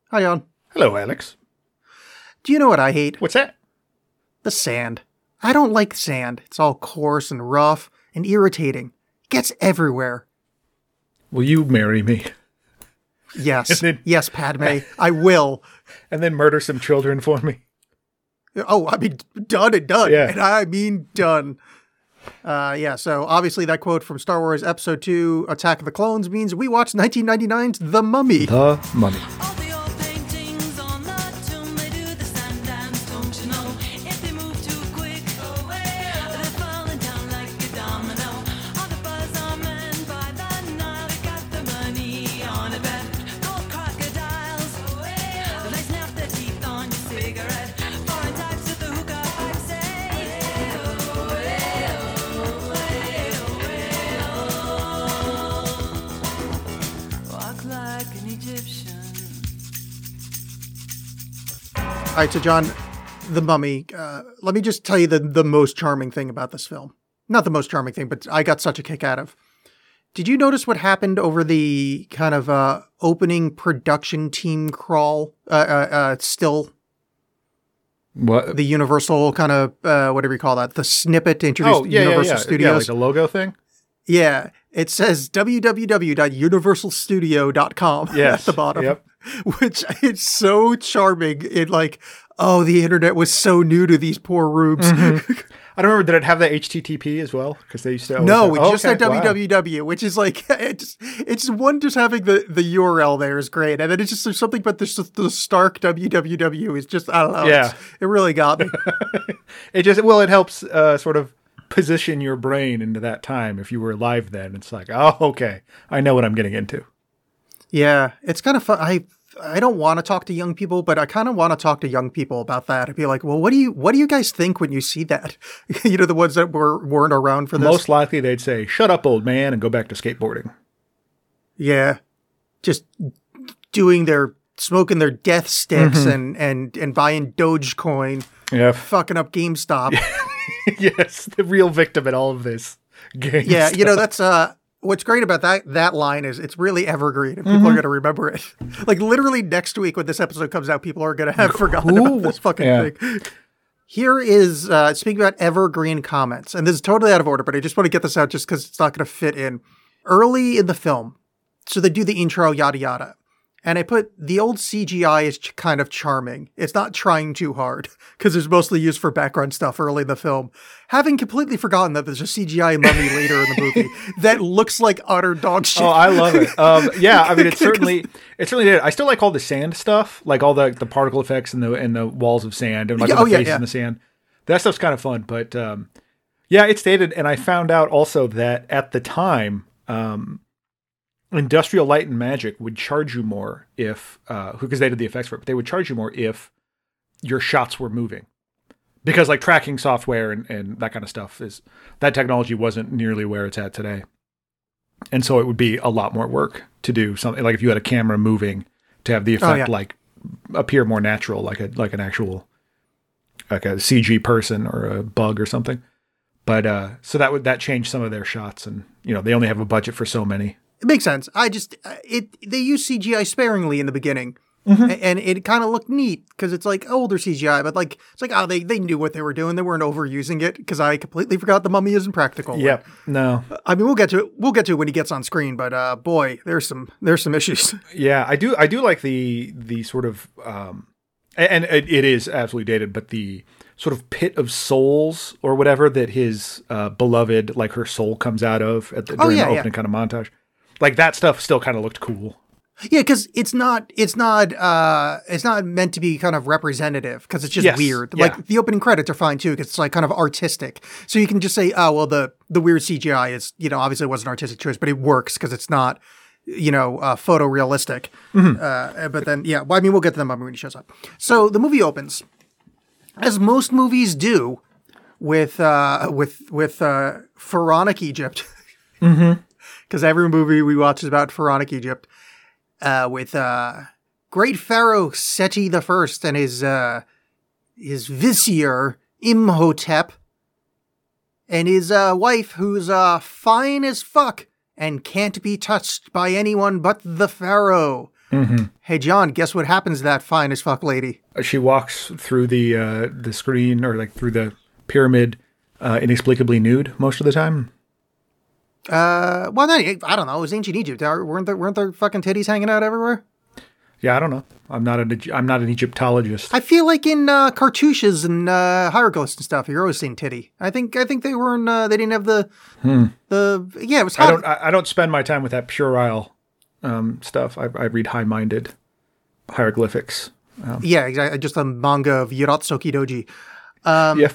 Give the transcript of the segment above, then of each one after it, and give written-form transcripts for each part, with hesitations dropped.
Hi, Jan. Hello, Alex. Do you know what I hate? What's that? The sand. I don't like sand. It's all coarse and rough and irritating. It gets everywhere. Will you marry me? Yes. Yes, Padme. I will. And then murder some children for me? Oh, I mean, done and done. Yeah. And I mean done. So obviously that quote from Star Wars Episode 2, Attack of the Clones, means we watched 1999's The Mummy. The Mummy. All right, so John, The Mummy, let me just tell you the most charming thing about this film. Not the most charming thing, but I got such a kick out of. Did you notice what happened over the kind of opening production team crawl still? What? The Universal kind of, whatever you call that, the snippet to introduce Universal Studios. Yeah, like the logo thing? Yeah, it says www.universalstudio.com at the bottom. Yep. Which is so charming. It like, oh, the internet was so new to these poor rubes. Mm-hmm. I don't remember, did it have the HTTP as well? Because they used to always No, have, it just had wow. www, which is like, it's one, just having the URL there is great. And then it's just, there's something about the stark www is just, I don't know. Yeah. It really got me. It helps sort of position your brain into that time. If you were live then, it's like, oh, okay, I know what I'm getting into. Yeah, it's kind of fun. I don't want to talk to young people, but I kind of want to talk to young people about that. I'd be like, well, what do you guys think when you see that? The ones that weren't around for this. Most likely they'd say, shut up, old man, and go back to skateboarding. Yeah. Just smoking their death sticks and buying Dogecoin. Yeah. Fucking up GameStop. Yes, the real victim in all of this. GameStop. Yeah, that's what's great about that line is it's really evergreen and people are going to remember it. Like literally next week when this episode comes out, people are going to have forgotten about this fucking thing. Here is, speaking about evergreen comments, and this is totally out of order, but I just want to get this out just because it's not going to fit in. Early in the film, so they do the intro, yada yada. And I put the old CGI is kind of charming. It's not trying too hard because it's mostly used for background stuff early in the film. Having completely forgotten that there's a CGI mummy later in the movie that looks like utter dog shit. Oh, I love it. Yeah, I mean, it certainly did. I still like all the sand stuff, like all the particle effects and the walls of sand and like the faces in the sand. That stuff's kind of fun. But it's dated. And I found out also that at the time, Industrial Light and Magic would charge you more if, because they did the effects for it, but they would charge you more if your shots were moving. Because like tracking software and that kind of stuff that technology wasn't nearly where it's at today. And so it would be a lot more work to do something like if you had a camera moving to have the effect like appear more natural, like an actual, like a CG person or a bug or something. But, so that changed some of their shots and, they only have a budget for so many. It makes sense. They use CGI sparingly in the beginning, and it kind of looked neat because it's like older CGI, but like it's like they knew what they were doing. They weren't overusing it because I completely forgot the mummy isn't practical. Yep. No. I mean, we'll get to it. We'll get to it when he gets on screen, but boy, there's some issues. Yeah, I do like the sort of and it is absolutely dated, but the sort of pit of souls or whatever that his beloved, like her soul comes out of during the opening kind of montage. Like that stuff still kind of looked cool. Yeah, because it's not meant to be kind of representative because it's just weird. Yeah. Like the opening credits are fine too because it's like kind of artistic. So you can just say, oh well, the weird CGI is obviously it was an artistic choice, but it works because it's not photorealistic. But then we'll get to the mummy when he shows up. So the movie opens, as most movies do, with pharaonic Egypt. Because every movie we watch is about pharaonic Egypt, with great pharaoh Seti I and his vizier Imhotep, and his wife who's fine as fuck and can't be touched by anyone but the pharaoh. Hey, John, guess what happens to that fine as fuck lady? She walks through the screen or like through the pyramid inexplicably nude most of the time. Well, no, I don't know. It was ancient Egypt. Weren't there fucking titties hanging out everywhere? Yeah, I don't know. I'm not an Egyptologist. I feel like in cartouches and hieroglyphs and stuff, you're always seeing titty. I think they weren't. They didn't have the. Yeah, it was. I don't spend my time with that puerile stuff. I read high-minded hieroglyphics. Yeah, exactly. Just a manga of Yaratsuki Doji. Yep.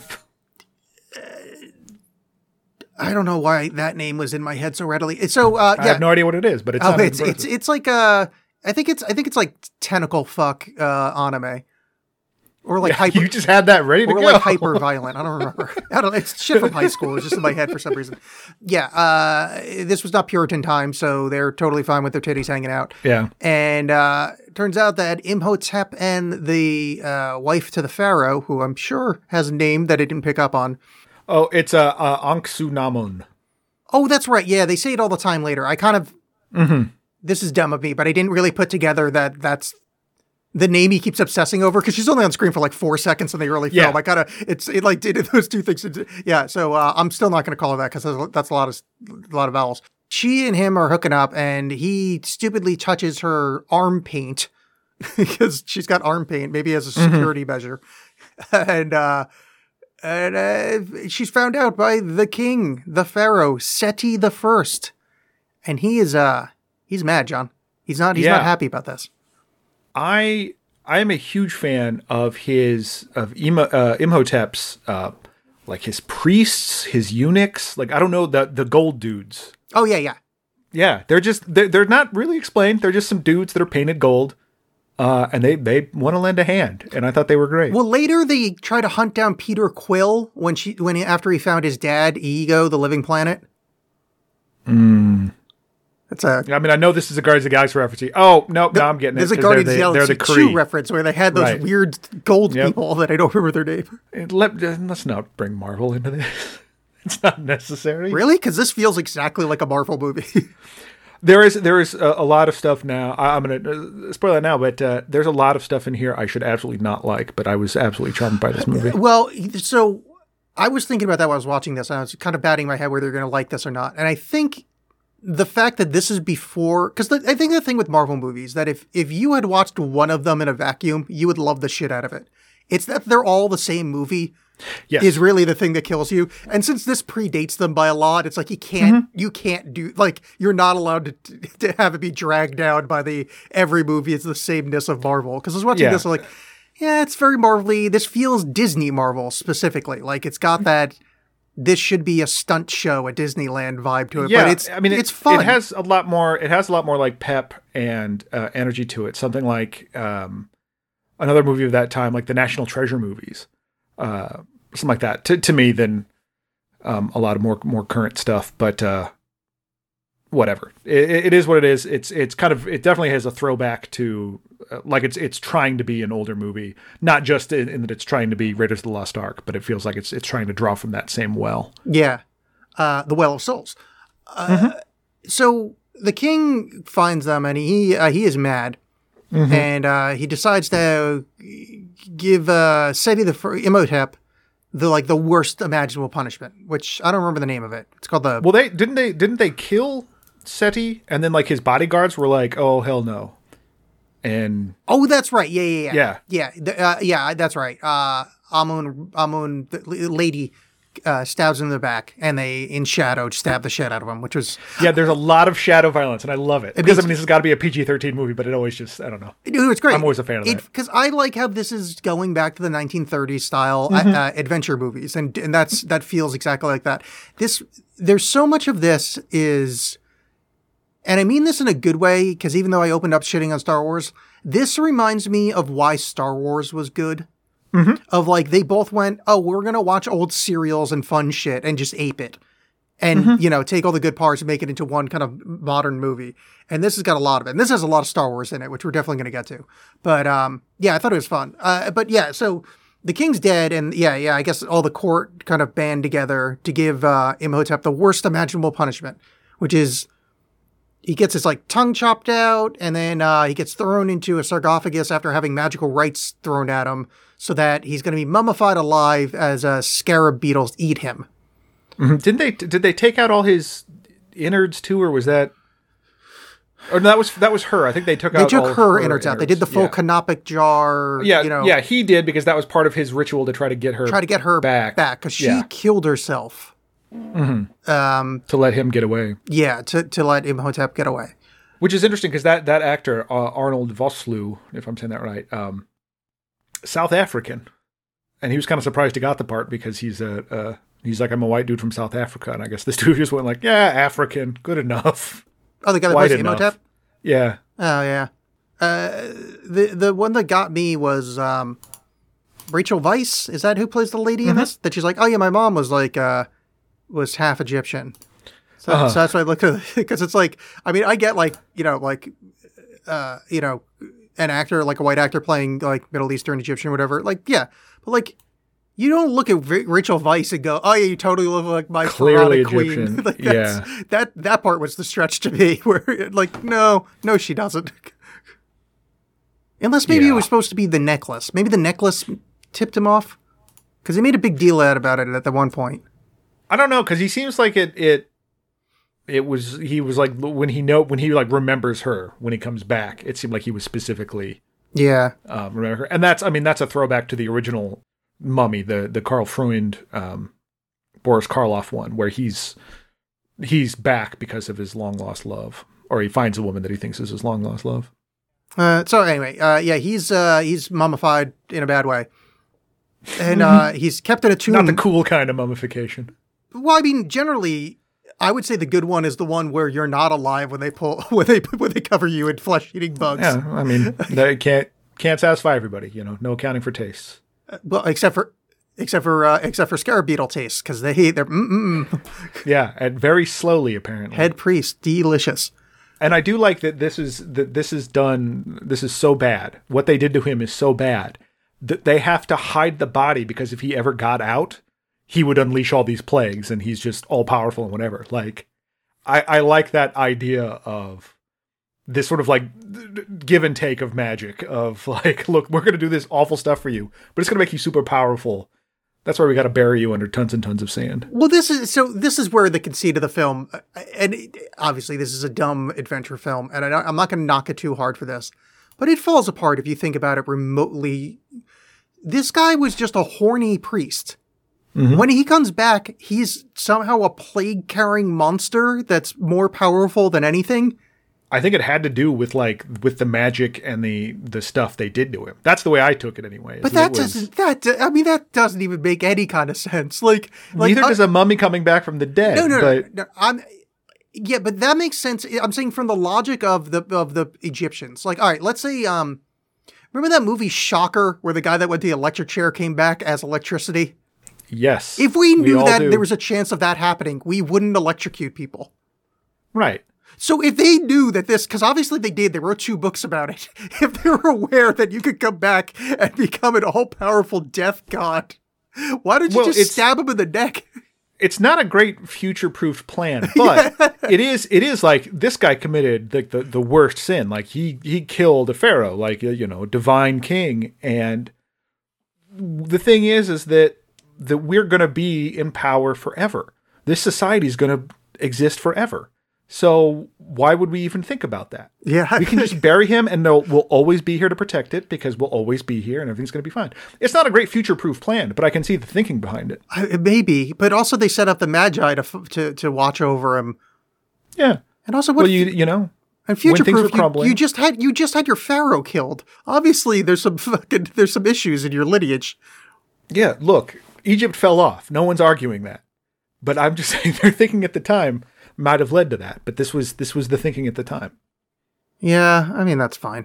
I don't know why that name was in my head so readily. So yeah, I have no idea what it is, but it's like I think it's like tentacle fuck anime, or like hyper. You just had that ready to go. Or like hyper violent. I don't remember. I don't know. It's shit from high school. It's just in my head for some reason. Yeah. This was not Puritan time, so they're totally fine with their titties hanging out. Yeah. And turns out that Imhotep and the wife to the pharaoh, who I'm sure has a name that I didn't pick up on. Oh, it's Anksunamon. Oh, that's right. Yeah, they say it all the time later. I kind of. This is dumb of me, but I didn't really put together that that's the name he keeps obsessing over, because she's only on screen for like 4 seconds in the early film. I kind of it like did those two things. Yeah, so I'm still not going to call her that because that's a lot of vowels. She and him are hooking up, and he stupidly touches her arm paint because she's got arm paint, maybe as a security measure, and she's found out by the king, the pharaoh, Seti the First, and he is he's mad, John. He's not happy about this. I am a huge fan of Imhotep's like his priests, his eunuchs. Like, I don't know, the gold dudes. Oh yeah. Yeah, they're not really explained. They're just some dudes that are painted gold. And they want to lend a hand, and I thought they were great. Well, later they try to hunt down Peter Quill after he found his dad, Ego, the Living Planet. I mean, I know this is a Guardians of the Galaxy reference. Oh, nope, now I'm getting it. There's a Guardians of the Galaxy 2 reference where they had those weird gold people that I don't remember their name. Let's not bring Marvel into this. It's not necessary. Really? Because this feels exactly like a Marvel movie. There is a lot of stuff now. I'm going to spoil it now, but there's a lot of stuff in here I should absolutely not like, but I was absolutely charmed by this movie. Well, so I was thinking about that while I was watching this, and I was kind of batting my head whether you're going to like this or not. And I think the fact that this is before, because I think the thing with Marvel movies, that if you had watched one of them in a vacuum, you would love the shit out of it. It's that they're all the same movie. Yes. Is really the thing that kills you. And since this predates them by a lot, it's like you can't do, like, you're not allowed to have it be dragged down by every movie is the sameness of Marvel. Because I was watching this, like, yeah, it's very Marvel-y. This feels Disney Marvel specifically. Like, it's got that, this should be a stunt show at Disneyland vibe to it. Yeah, but it's fun. It has a lot more like pep and energy to it. Something like another movie of that time, like the National Treasure movies. Something like that to me than a lot of more current stuff, but whatever. It is what it is. It's kind of, it definitely has a throwback to like it's trying to be an older movie, not just in that it's trying to be Raiders of the Lost Ark, but it feels like it's trying to draw from that same well. Yeah, the Well of Souls. So the king finds them, and he is mad, and he decides to give Seti the Imhotep the worst imaginable punishment, which I don't remember the name of it. It's called the. Well, didn't they kill Seti, and then like his bodyguards were like, oh hell no, and that's right, yeah, that's right. Amun, the lady. Stabs him in the back, and they, in shadow, stab the shit out of him, which was... Yeah, there's a lot of shadow violence, and I love it. Because, this has got to be a PG-13 movie, but it always just, I don't know. It's great. I'm always a fan of that. Because I like how this is going back to the 1930s style adventure movies, and that feels exactly like that. There's so much of this is... And I mean this in a good way, because even though I opened up shitting on Star Wars, this reminds me of why Star Wars was good. Of like, they both went, oh, we're going to watch old serials and fun shit and just ape it. And, take all the good parts and make it into one kind of modern movie. And this has got a lot of it. And this has a lot of Star Wars in it, which we're definitely going to get to. But, I thought it was fun. But yeah, so the king's dead. And I guess all the court kind of band together to give Imhotep the worst imaginable punishment, which is he gets his like tongue chopped out, and then he gets thrown into a sarcophagus after having magical rites thrown at him, so that he's going to be mummified alive as scarab beetles eat him. Mm-hmm. Did they take out all his innards too, or was that? Or no, that was her. I think they took all her innards out. They did the full canopic jar. Yeah, yeah, he did because that was part of his ritual to try to get her back because she killed herself. Mm-hmm. To let him get away. Yeah, to let Imhotep get away. Which is interesting because that actor Arnold Vosloo, if I'm saying that right, South African, and he was kind of surprised he got the part because he's like, I'm a white dude from South Africa, and I guess this dude just went like, yeah, African, good enough. Oh, the guy that plays Imhotep? Yeah. Oh, yeah. The one that got me was Rachel Weisz. Is that who plays the lady in this? That she's like, oh yeah, my mom was like was half Egyptian. So that's why I look at it, because it's like, I mean, I get like, an actor, like a white actor playing like Middle Eastern, Egyptian, whatever. Like, yeah, but like, you don't look at Rachel Weisz and go, oh yeah, you totally look like my clearly Egyptian queen. Like, yeah, that part was the stretch to me. Where like, no, she doesn't. Unless maybe it was supposed to be the necklace. Maybe the necklace tipped him off, because he made a big deal out about it at the one point. I don't know, because he seems like he was like when he like remembers her when he comes back. It seemed like he was specifically remember her, and that's a throwback to the original Mummy, the Karl Freund, Boris Karloff one, where he's back because of his long lost love, or he finds a woman that he thinks is his long lost love. So anyway, he's mummified in a bad way, and he's kept in a tomb. Not the cool kind of mummification. Well, I mean, generally, I would say the good one is the one where you're not alive when they cover you in flesh-eating bugs. Yeah, I mean, they can't satisfy everybody, no accounting for tastes. Well, except for scarab beetle tastes, because they're yeah, and very slowly apparently. Head priest, delicious. And I do like that this is so bad. What they did to him is so bad that they have to hide the body, because if he ever got out, he would unleash all these plagues, and he's just all powerful and whatever. Like, I like that idea of this sort of like give and take of magic of like, look, we're going to do this awful stuff for you, but it's going to make you super powerful. That's why we got to bury you under tons and tons of sand. Well, this is where the conceit of the film, and obviously this is a dumb adventure film, and I'm not going to knock it too hard for this, but it falls apart if you think about it remotely. This guy was just a horny priest. Mm-hmm. When he comes back, he's somehow a plague-carrying monster that's more powerful than anything. I think it had to do with the magic and the stuff they did to him. That's the way I took it anyway. But that doesn't even make any kind of sense. Like neither does a mummy coming back from the dead. No. Yeah, but that makes sense. I'm saying from the logic of the Egyptians. Like, all right, let's say remember that movie Shocker, where the guy that went to the electric chair came back as electricity? Yes. If we knew that there was a chance of that happening, we wouldn't electrocute people. Right. So if they knew that because obviously they did, they wrote 2 books about it. If they were aware that you could come back and become an all-powerful death god, why don't you just stab him in the neck? It's not a great future-proofed plan, but it is like this guy committed the worst sin. Like he killed a pharaoh, like a divine king. And the thing is that we're going to be in power forever. This society is going to exist forever. So why would we even think about that? Yeah. We can just bury him, and we'll always be here to protect it, because we'll always be here and everything's going to be fine. It's not a great future-proof plan, but I can see the thinking behind it. Maybe, but also they set up the Magi to watch over him. Yeah. And also, and future-proof, you just had your pharaoh killed. Obviously, there's some issues in your lineage. Yeah, look, Egypt fell off. No one's arguing that. But I'm just saying their thinking at the time might have led to that. But this was the thinking at the time. Yeah, I mean, that's fine.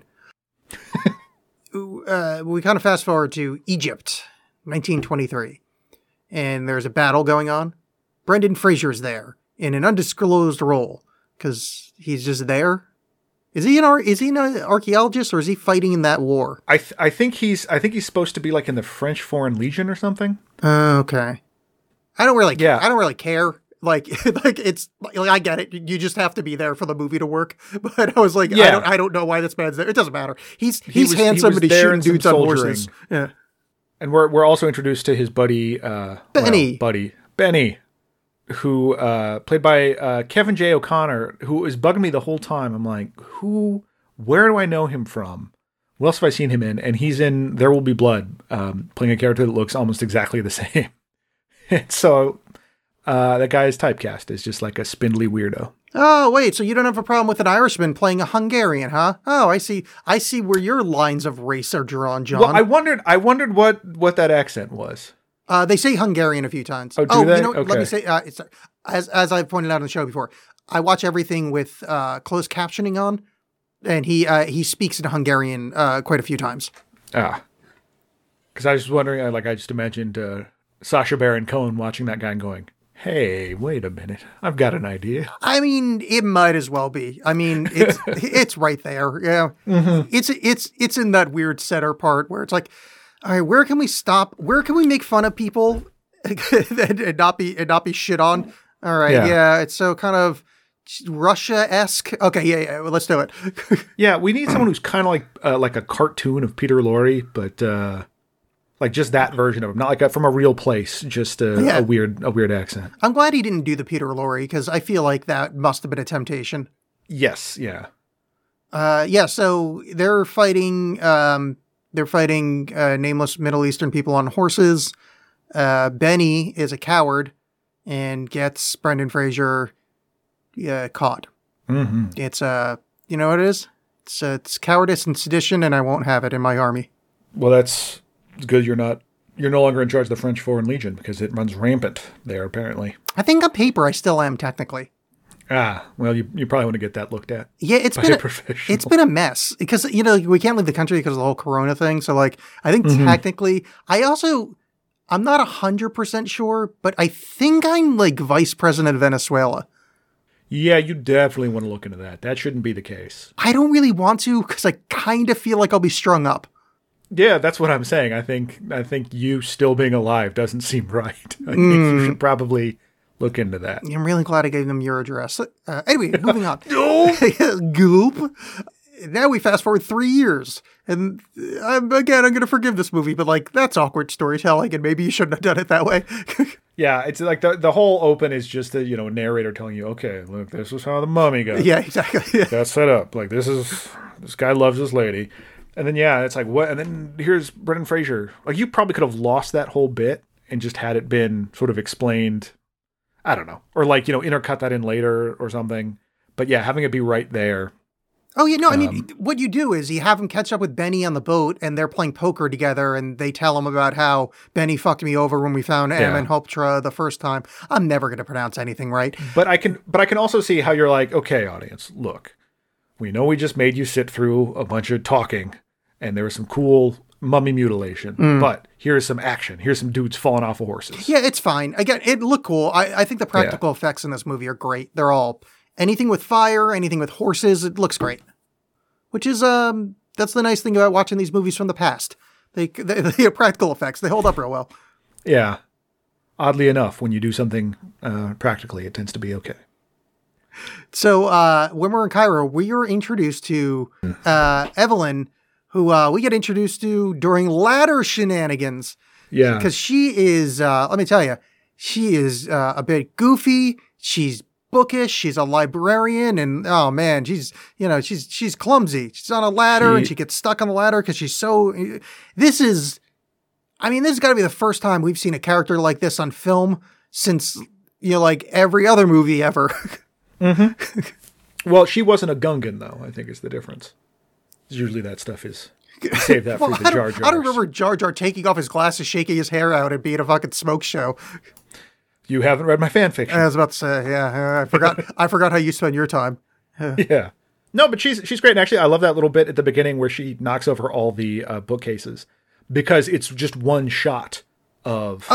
We kind of fast forward to Egypt, 1923. And there's a battle going on. Brendan Fraser's there in an undisclosed role because he's just there. Is he an archaeologist, or is he fighting in that war? I think he's supposed to be like in the French Foreign Legion or something. Okay. I don't really care. Like it's like I get it. You just have to be there for the movie to work. But I was like, I don't know why this man's there. It doesn't matter. He's handsome and he's shooting dudes on horses. Yeah. And we're also introduced to his buddy Benny. Benny, who played by Kevin J. O'Connor, who is bugging me the whole time. I'm like, where do I know him from? What else have I seen him in? And he's in There Will Be Blood, playing a character that looks almost exactly the same. And so that guy is typecast as just like a spindly weirdo. Oh, wait, so you don't have a problem with an Irishman playing a Hungarian, huh? Oh, I see where your lines of race are drawn, John. Well, I wondered what that accent was. They say Hungarian a few times. Oh, do they? You know, okay. Let me say, it's, as I pointed out on the show before, I watch everything with closed captioning on, and he speaks in Hungarian quite a few times. Because I was wondering, I just imagined Sacha Baron Cohen watching that guy and going, hey, wait a minute. I've got an idea. I mean, it might as well be. I mean, it's it's right there. Yeah. Mm-hmm. It's in that weird center part where it's like, all right, where can we stop? Where can we make fun of people and not be shit on? All right. Yeah. It's so kind of Russia-esque. Okay. Yeah. Well, let's do it. Yeah. We need someone who's kind of like a cartoon of Peter Lorre, but, like just that version of him, not like from a real place, just a weird accent. I'm glad he didn't do the Peter Lorre because I feel like that must have been a temptation. Yes, yeah. So they're fighting nameless Middle Eastern people on horses. Benny is a coward and gets Brendan Fraser caught. Mm-hmm. It's you know what it is? It's cowardice and sedition, and I won't have it in my army. Well, that's good. You're no longer in charge of the French Foreign Legion because it runs rampant there, apparently. I think on paper I still am technically. Well, you probably want to get that looked at. Yeah, it's been a mess because we can't leave the country because of the whole Corona thing. So like, I think technically, I'm not 100% sure, but I think I'm like vice president of Venezuela. Yeah, you definitely want to look into that. That shouldn't be the case. I don't really want to because I kind of feel like I'll be strung up. Yeah, that's what I'm saying. I think you still being alive doesn't seem right. I think you should probably look into that. I'm really glad I gave them your address. Anyway, moving on. Goop. Now we fast forward 3 years. And I'm going to forgive this movie, but like, that's awkward storytelling, and maybe you shouldn't have done it that way. Yeah, it's like the whole open is just a narrator telling you, okay, look, this is how the mummy goes. Yeah, exactly. That's set up. Like, this guy loves this lady. And then, yeah, it's like, what? And then here's Brendan Fraser. Like, you probably could have lost that whole bit and just had it been sort of explained. I don't know. Or like, intercut that in later or something. But yeah, having it be right there. Oh, yeah, no, I mean, what you do is you have him catch up with Benny on the boat and they're playing poker together and they tell him about how Benny fucked me over when we found Amenhotep the first time. I'm never going to pronounce anything right. But I can also see how you're like, okay, audience, look, we know we just made you sit through a bunch of talking. And there was some cool mummy mutilation. But here's some action. Here's some dudes falling off of horses. Yeah, it's fine. Again, it looked cool. I think the practical effects in this movie are great. They're all, anything with fire, anything with horses, it looks great. Which is, that's the nice thing about watching these movies from the past. They have practical effects. They hold up real well. Yeah. Oddly enough, when you do something practically, it tends to be okay. So when we're in Cairo, we are introduced to Evelyn, who we get introduced to during ladder shenanigans. Yeah. Because she is, let me tell you, she is a bit goofy. She's bookish. She's a librarian. And, oh, man, she's clumsy. She's on a ladder and she gets stuck on the ladder because she's so... This has got to be the first time we've seen a character like this on film since, like every other movie ever. Mm-hmm. Well, she wasn't a Gungan, though, I think is the difference. Usually that stuff is save that for the Jar Jar. I don't remember Jar Jar taking off his glasses, shaking his hair out, and being a fucking smoke show. You haven't read my fan fiction. I was about to say, yeah, I forgot how you spend your time. Yeah. No, but she's great. And actually, I love that little bit at the beginning where she knocks over all the bookcases because it's just one shot of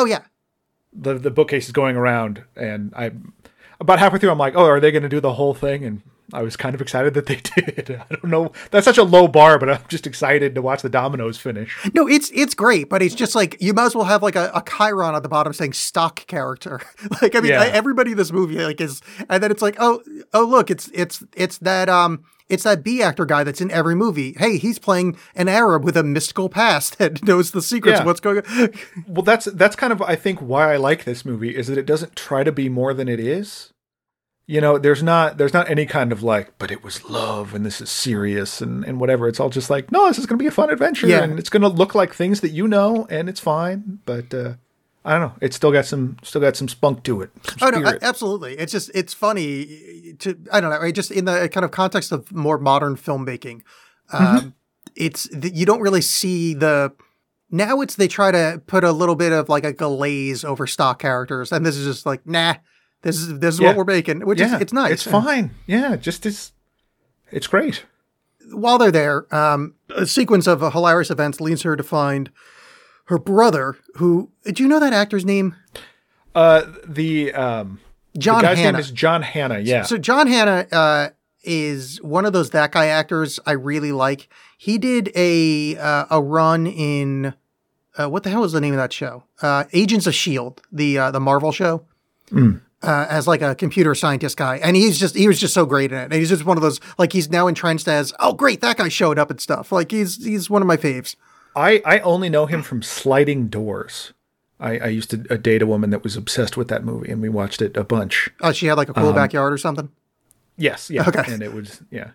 the bookcases going around. And I about halfway through, I'm like, oh, are they going to do the whole thing? And I was kind of excited that they did. I don't know. That's such a low bar, but I'm just excited to watch the dominoes finish. No, it's great, but it's just like, you might as well have like a chyron at the bottom saying stock character. Like, I mean, everybody in this movie like is, and then it's like, oh, look, it's that B actor guy that's in every movie. Hey, he's playing an Arab with a mystical past that knows the secrets of what's going on. Well, that's kind of, I think, why I like this movie, is that it doesn't try to be more than it is. You know, there's not any kind of like, but it was love and this is serious and whatever. It's all just like, no, this is going to be a fun adventure and it's going to look like things that you know, and it's fine. But I don't know. It's still got some spunk to it. Oh no, absolutely. It's just, it's funny to, I don't know, just in the kind of context of more modern filmmaking. You don't really see now they try to put a little bit of like a glaze over stock characters, and this is just like, nah. This is what we're making, which is, it's nice. It's fine. Yeah, it's great. While they're there, a sequence of hilarious events leads her to find her brother, who, do you know that actor's name? John guy's Hannah. name is John Hannah, yeah. So John Hannah is one of those that guy actors I really like. He did a run in, what the hell was the name of that show? Agents of S.H.I.E.L.D., the Marvel show. As like a computer scientist guy. And he was just so great in it. And he's just one of those, like, he's now entrenched as, oh great, that guy showed up and stuff. Like, he's one of my faves. I only know him from Sliding Doors. I used to date a woman that was obsessed with that movie, and we watched it a bunch. Oh, she had like a cool backyard or something? Yes, yeah. Okay. And it was, yeah.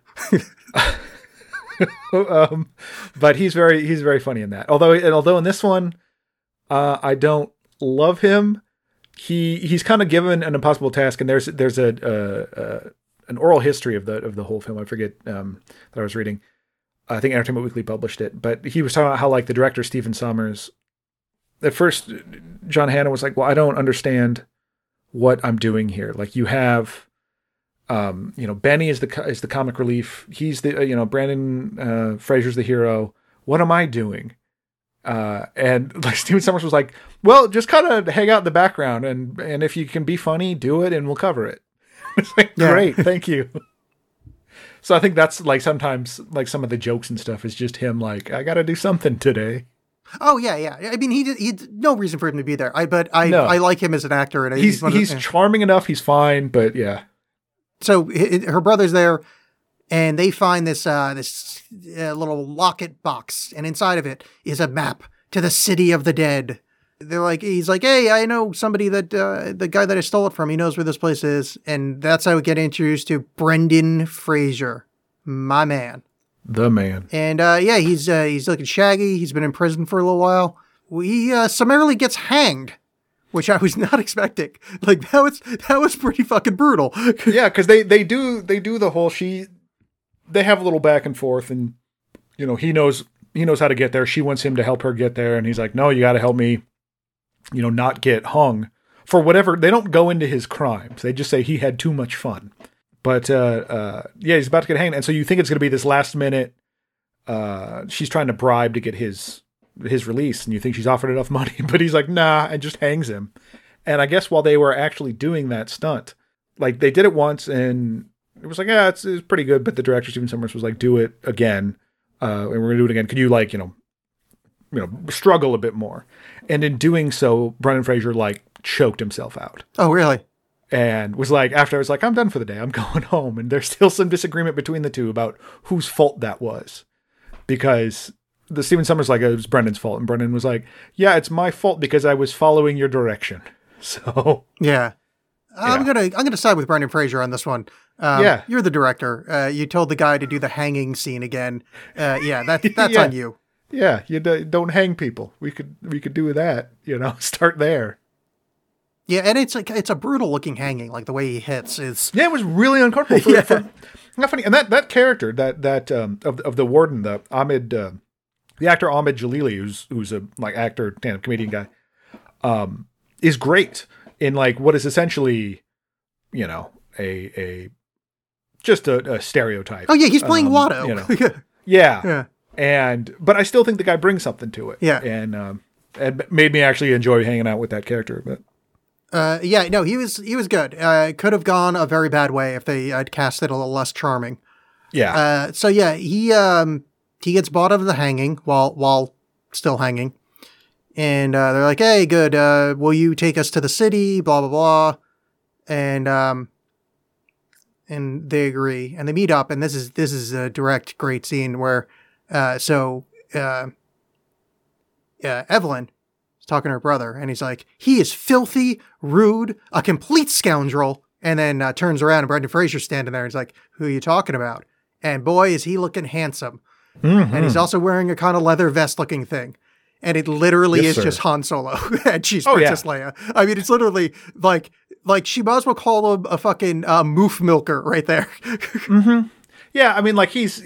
But he's very funny in that. Although in this one, I don't love him. He's kind of given an impossible task, and there's an oral history of the whole film. I forget that I was reading. I think Entertainment Weekly published it, but he was talking about how, like, the director Stephen Sommers, at first John Hannah was like, well, I don't understand what I'm doing here. Like, you have Benny is the comic relief. He's the Brandon Fraser's the hero. What am I doing? And like Stephen Sommers was like, well, just kind of hang out in the background, and if you can be funny, do it, and we'll cover it. It's like, great, thank you. So I think that's like sometimes like some of the jokes and stuff is just him like, I got to do something today. Oh yeah. I mean, he no reason for him to be there. I like him as an actor, and he's charming enough. He's fine, but yeah. So her brother's there, and they find this little locket box, and inside of it is a map to the city of the dead. He's like, hey, I know somebody that the guy that I stole it from. He knows where this place is, and that's how we get introduced to Brendan Fraser, my man, the man. And he's looking shaggy. He's been in prison for a little while. He summarily gets hanged, which I was not expecting. Like, that was pretty fucking brutal. Yeah, because they do the whole they have a little back and forth, and he knows how to get there. She wants him to help her get there, and he's like, no, you got to help me, not get hung for whatever. They don't go into his crimes. They just say he had too much fun. But he's about to get hanged, and so you think it's going to be this last minute. She's trying to bribe to get his release, and you think she's offered enough money, but he's like, nah, and just hangs him. And I guess while they were actually doing that stunt, like, they did it once, and it was like, yeah, it's pretty good. But the director, Stephen Sommers, was like, do it again. And we're going to do it again. Could you, like, struggle a bit more? And in doing so, Brendan Fraser, like, choked himself out. Oh, really? And was like, after I was like, I'm done for the day. I'm going home. And there's still some disagreement between the two about whose fault that was. Because the Stephen Sommers, like, it was Brendan's fault. And Brendan was like, yeah, it's my fault because I was following your direction. So. Yeah. I'm gonna side with Brendan Fraser on this one. You're the director. You told the guy to do the hanging scene again. That's on you. Yeah, you don't hang people. We could do that. Start there. Yeah, and it's a brutal looking hanging. Like, the way he hits is. Yeah, it was really uncomfortable. Not funny. And that character that of the warden, the Ahmed, the actor Ahmed Jalili, who's a like actor, stand-up comedian guy, is great. In like what is essentially, a stereotype. Oh yeah, he's playing Watto. Yeah. But I still think the guy brings something to it. Yeah. And it made me actually enjoy hanging out with that character. But Yeah, no, he was good. It could have gone a very bad way if they had cast it a little less charming. Yeah. So yeah, he gets bought out of the hanging while still hanging, and they're like, "Hey, good. Will you take us to the city?" Blah blah blah, and they agree, and they meet up, and this is a direct great scene where, Evelyn is talking to her brother, and he's like, "He is filthy, rude, a complete scoundrel," and then turns around, and Brendan Fraser's standing there, and he's like, "Who are you talking about?" And boy, is he looking handsome. Mm-hmm. And he's also wearing a kind of leather vest looking thing. And it literally is just Han Solo. And she's Princess Leia. I mean, it's literally like she might as well call him a fucking moof milker right there. Mm-hmm. Yeah, I mean, like he's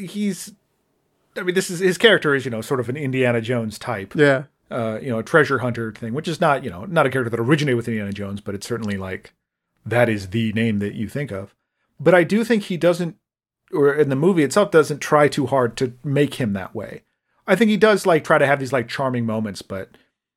I mean, his character is, sort of an Indiana Jones type. Yeah. A treasure hunter thing, which is not, not a character that originated with Indiana Jones, but it's certainly like that is the name that you think of. But I do think he doesn't, or in the movie itself, doesn't try too hard to make him that way. I think he does like try to have these like charming moments, but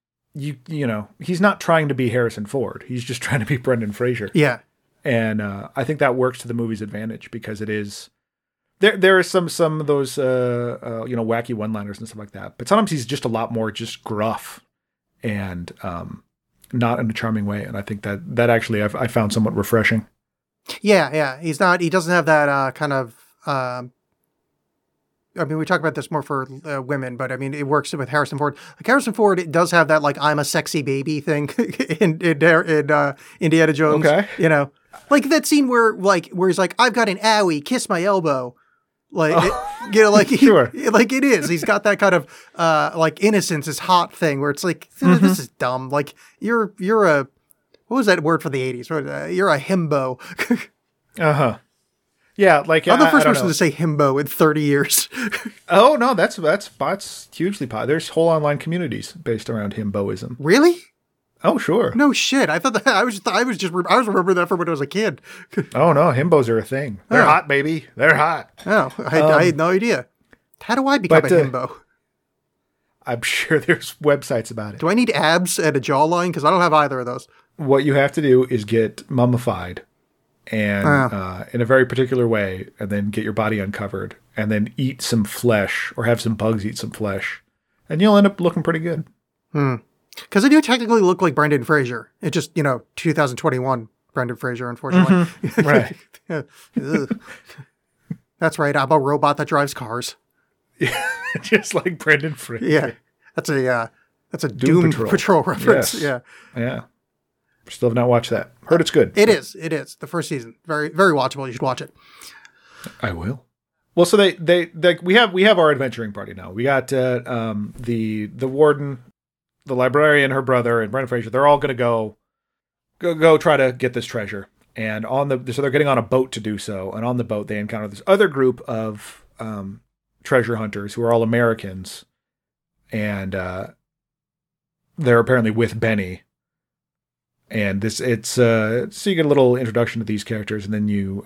he's not trying to be Harrison Ford. He's just trying to be Brendan Fraser. Yeah. And I think that works to the movie's advantage because it is there are some of those wacky one-liners and stuff like that, but sometimes he's just a lot more just gruff and not in a charming way. And I think that actually I found somewhat refreshing. Yeah. He doesn't have that kind of. I mean, we talk about this more for women, but I mean, it works with Harrison Ford. Like Harrison Ford, it does have that like "I'm a sexy baby" thing in Indiana Jones. Okay, like that scene where he's like, "I've got an owie, kiss my elbow," like sure. Like it is. He's got that kind of like innocence is hot thing where it's like this is dumb. Like you're a what was that word for the 80s? You're a himbo. Uh-huh. Yeah, like I'm the first person to say himbo in 30 years. Oh no, that's hugely popular. There's whole online communities based around himboism. Really? Oh sure. No shit. I thought that I was remembering that from when I was a kid. Oh no, himbos are a thing. They're hot, baby. They're hot. Oh, I had no idea. How do I become a himbo? I'm sure there's websites about it. Do I need abs and a jawline? Because I don't have either of those. What you have to do is get mummified and in a very particular way, and then get your body uncovered, and then eat some flesh, or have some bugs eat some flesh, and you'll end up looking pretty good. Because I do technically look like Brendan Fraser. It just, 2021 Brendan Fraser, unfortunately. Mm-hmm. Right. That's right. I'm a robot that drives cars. Just like Brendan Fraser. Yeah. That's a Doom Patrol reference. Yes. Yeah. Still have not watched that. Heard it's good. It is. The first season. Very, very watchable. You should watch it. I will. Well, so we have our adventuring party now. We got the warden, the librarian, her brother, and Brendan Fraser. They're all going to go try to get this treasure. And so they're getting on a boat to do so. And on the boat, they encounter this other group of treasure hunters who are all Americans, and they're apparently with Benny. And so you get a little introduction to these characters, and then you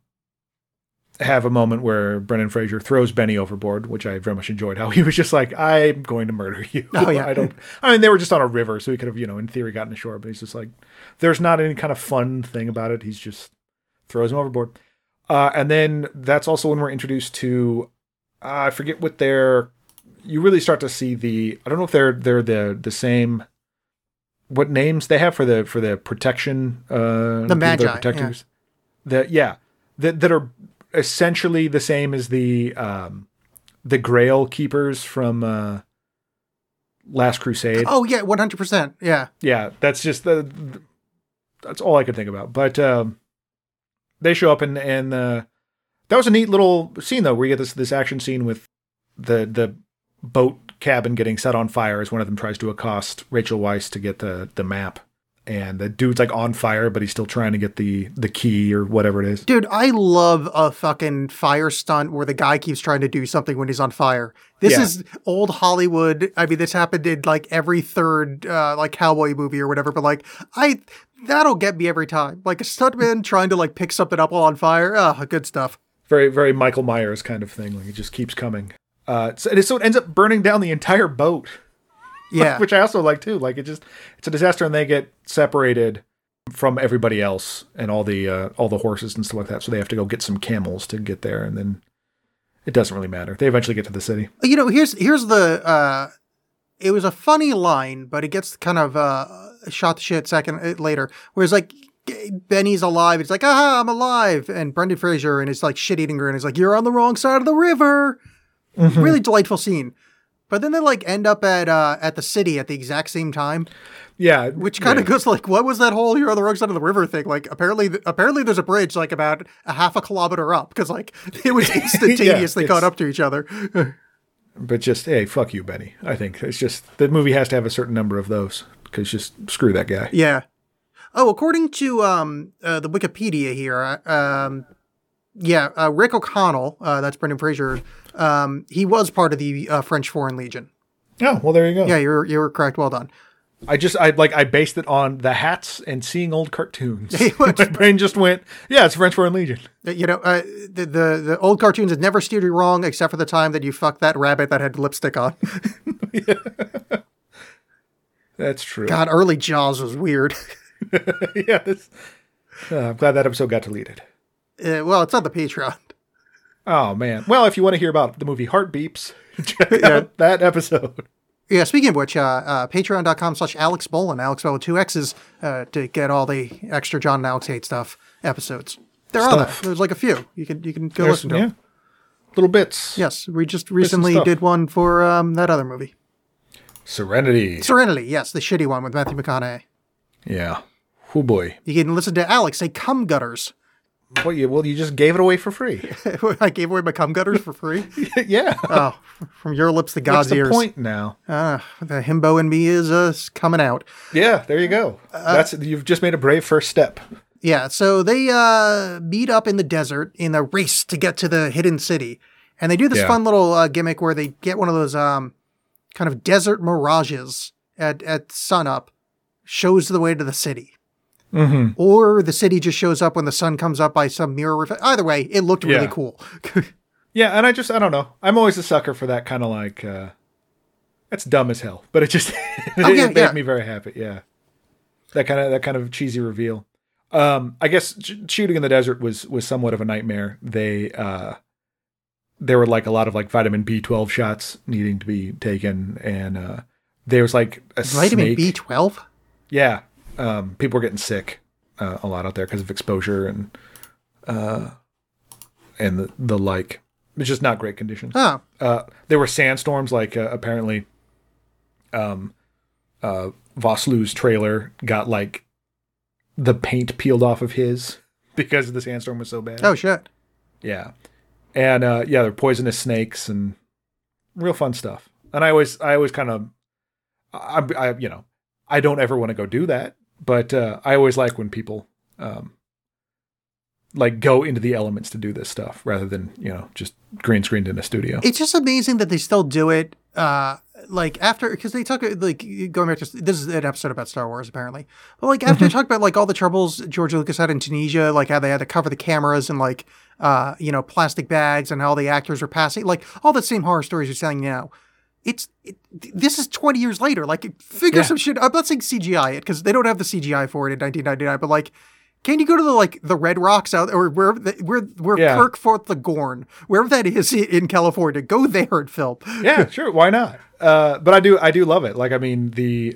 have a moment where Brendan Fraser throws Benny overboard, which I very much enjoyed. How he was just like, "I'm going to murder you." Oh yeah. They were just on a river, so he could have, in theory, gotten ashore. But he's just like, there's not any kind of fun thing about it. He's just throws him overboard. And then that's also when we're introduced to, I forget what you really start to see I don't know if they're the same. What names they have for the protection? The Magi protectors. Yeah. That are essentially the same as the Grail keepers from Last Crusade. Oh yeah, 100%. Yeah. Yeah, that's just that's all I could think about. But they show up and that was a neat little scene though, where you get this action scene with the boat cabin getting set on fire as one of them tries to accost Rachel Weisz to get the map. And the dude's like on fire, but he's still trying to get the key or whatever it is. Dude, I love a fucking fire stunt where the guy keeps trying to do something when he's on fire. This is old Hollywood. I mean, this happened in like every third like cowboy movie or whatever, but like that'll get me every time. Like a stuntman trying to like pick something up while on fire. Good stuff. Very, very Michael Myers kind of thing. Like it just keeps coming. So it ends up burning down the entire boat. Yeah. Which I also like too. Like it's a disaster and they get separated. from everybody else and all the horses and stuff like that. So they have to go get some camels to get there, and then it doesn't really matter. They eventually get to the city. Here's the. It was a funny line, but it gets kind of shot to shit second later. Whereas like Benny's alive, it's like, aha, I'm alive, and Brendan Fraser and his like shit eating grin is like, you're on the wrong side of the river. Mm-hmm. Really delightful scene. But then they like end up at the city at the exact same time. Yeah, which kind of goes like, what was that whole "you're on the wrong side of the river" thing? Like, apparently there's a bridge like about a half a kilometer up because like it was instantaneously caught up to each other. But just hey, fuck you, Benny. I think it's just the movie has to have a certain number of those because just screw that guy. Yeah. Oh, according to the Wikipedia here, Rick O'Connell, that's Brendan Fraser. He was part of the French Foreign Legion. Oh, well, there you go. Yeah, you were correct. Well done. I based it on the hats and seeing old cartoons. My brain just went, yeah, it's French Foreign Legion. The old cartoons had never steered you wrong except for the time that you fucked that rabbit that had lipstick on. Yeah. That's true. God, early Jaws was weird. Yeah, I'm glad that episode got deleted. Well, it's on the Patreon. Oh, man. Well, if you want to hear about the movie Heart Beeps, check out that episode. Yeah, speaking of which, patreon.com/Alex Bolin, Alex Bolin with 2 X's, to get all the extra John and Alex Hate Stuff episodes. They're on there. There's like a few. You can go listen to them. Little bits. Yes, we just recently did one for that other movie. Serenity, yes, the shitty one with Matthew McConaughey. Yeah. Oh boy. You can listen to Alex say cum gutters. Well, you just gave it away for free. I gave away my cum gutters for free? Yeah. Oh, from your lips to God's ears. What's the point now? The himbo in me is coming out. Yeah, there you go. You've just made a brave first step. Yeah, so they meet up in the desert in a race to get to the hidden city. And they do this fun little gimmick where they get one of those kind of desert mirages at sunup, shows the way to the city. Mm-hmm. Or the city just shows up when the sun comes up by some mirror. Either way, it looked really cool. Yeah, and I don't know. I'm always a sucker for that kind of like, that's dumb as hell, but it just, it made me very happy. Yeah. That kind of cheesy reveal. I guess shooting in the desert was somewhat of a nightmare. There were like a lot of like vitamin B12 shots needing to be taken. And, there was like a vitamin snake. B12? Yeah. People were getting sick a lot out there because of exposure and the like. It's just not great conditions. Oh. There were sandstorms. Like apparently, Vosloo's trailer got like the paint peeled off of his because the sandstorm was so bad. Oh shit. Yeah, and there were poisonous snakes and real fun stuff. And I always kind of, I don't ever want to go do that. But I always like when people like go into the elements to do this stuff rather than, just green screened in a studio. It's just amazing that they still do it. Like after, because they talk like going back to this is an episode about Star Wars apparently. But like after they talk about like all the troubles George Lucas had in Tunisia, like how they had to cover the cameras and like plastic bags and how the actors were passing, like all the same horror stories you're telling now. This is 20 years later. Like, figure some shit. I'm not saying CGI it because they don't have the CGI for it in 1999. But like, can you go to the Red Rocks out or where Kirk Fort the Gorn, wherever that is in California? Go there and film. Yeah, sure. Why not? But I do love it. Like, I mean, the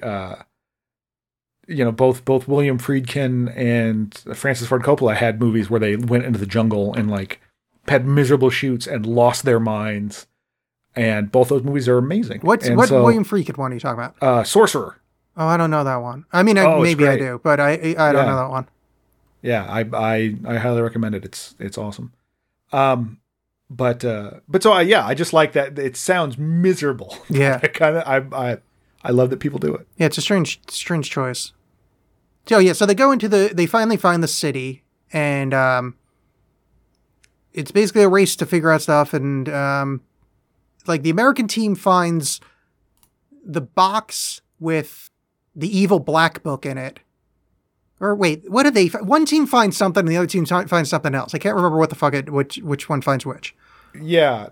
both William Friedkin and Francis Ford Coppola had movies where they went into the jungle and like had miserable shoots and lost their minds. And both those movies are amazing. What William Friedkin one are you talking about? Sorcerer. Oh, I don't know that one. I mean, maybe I do, but I don't know that one. Yeah, I highly recommend it. It's awesome. But so I just like that. It sounds miserable. Yeah. I love that people do it. Yeah, it's a strange choice. So yeah, so they finally find the city, and it's basically a race to figure out stuff, and like the American team finds the box with the evil black book in it. Or wait, what did they? One team finds something, and the other team finds something else. I can't remember what the fuck which one finds which. Yeah,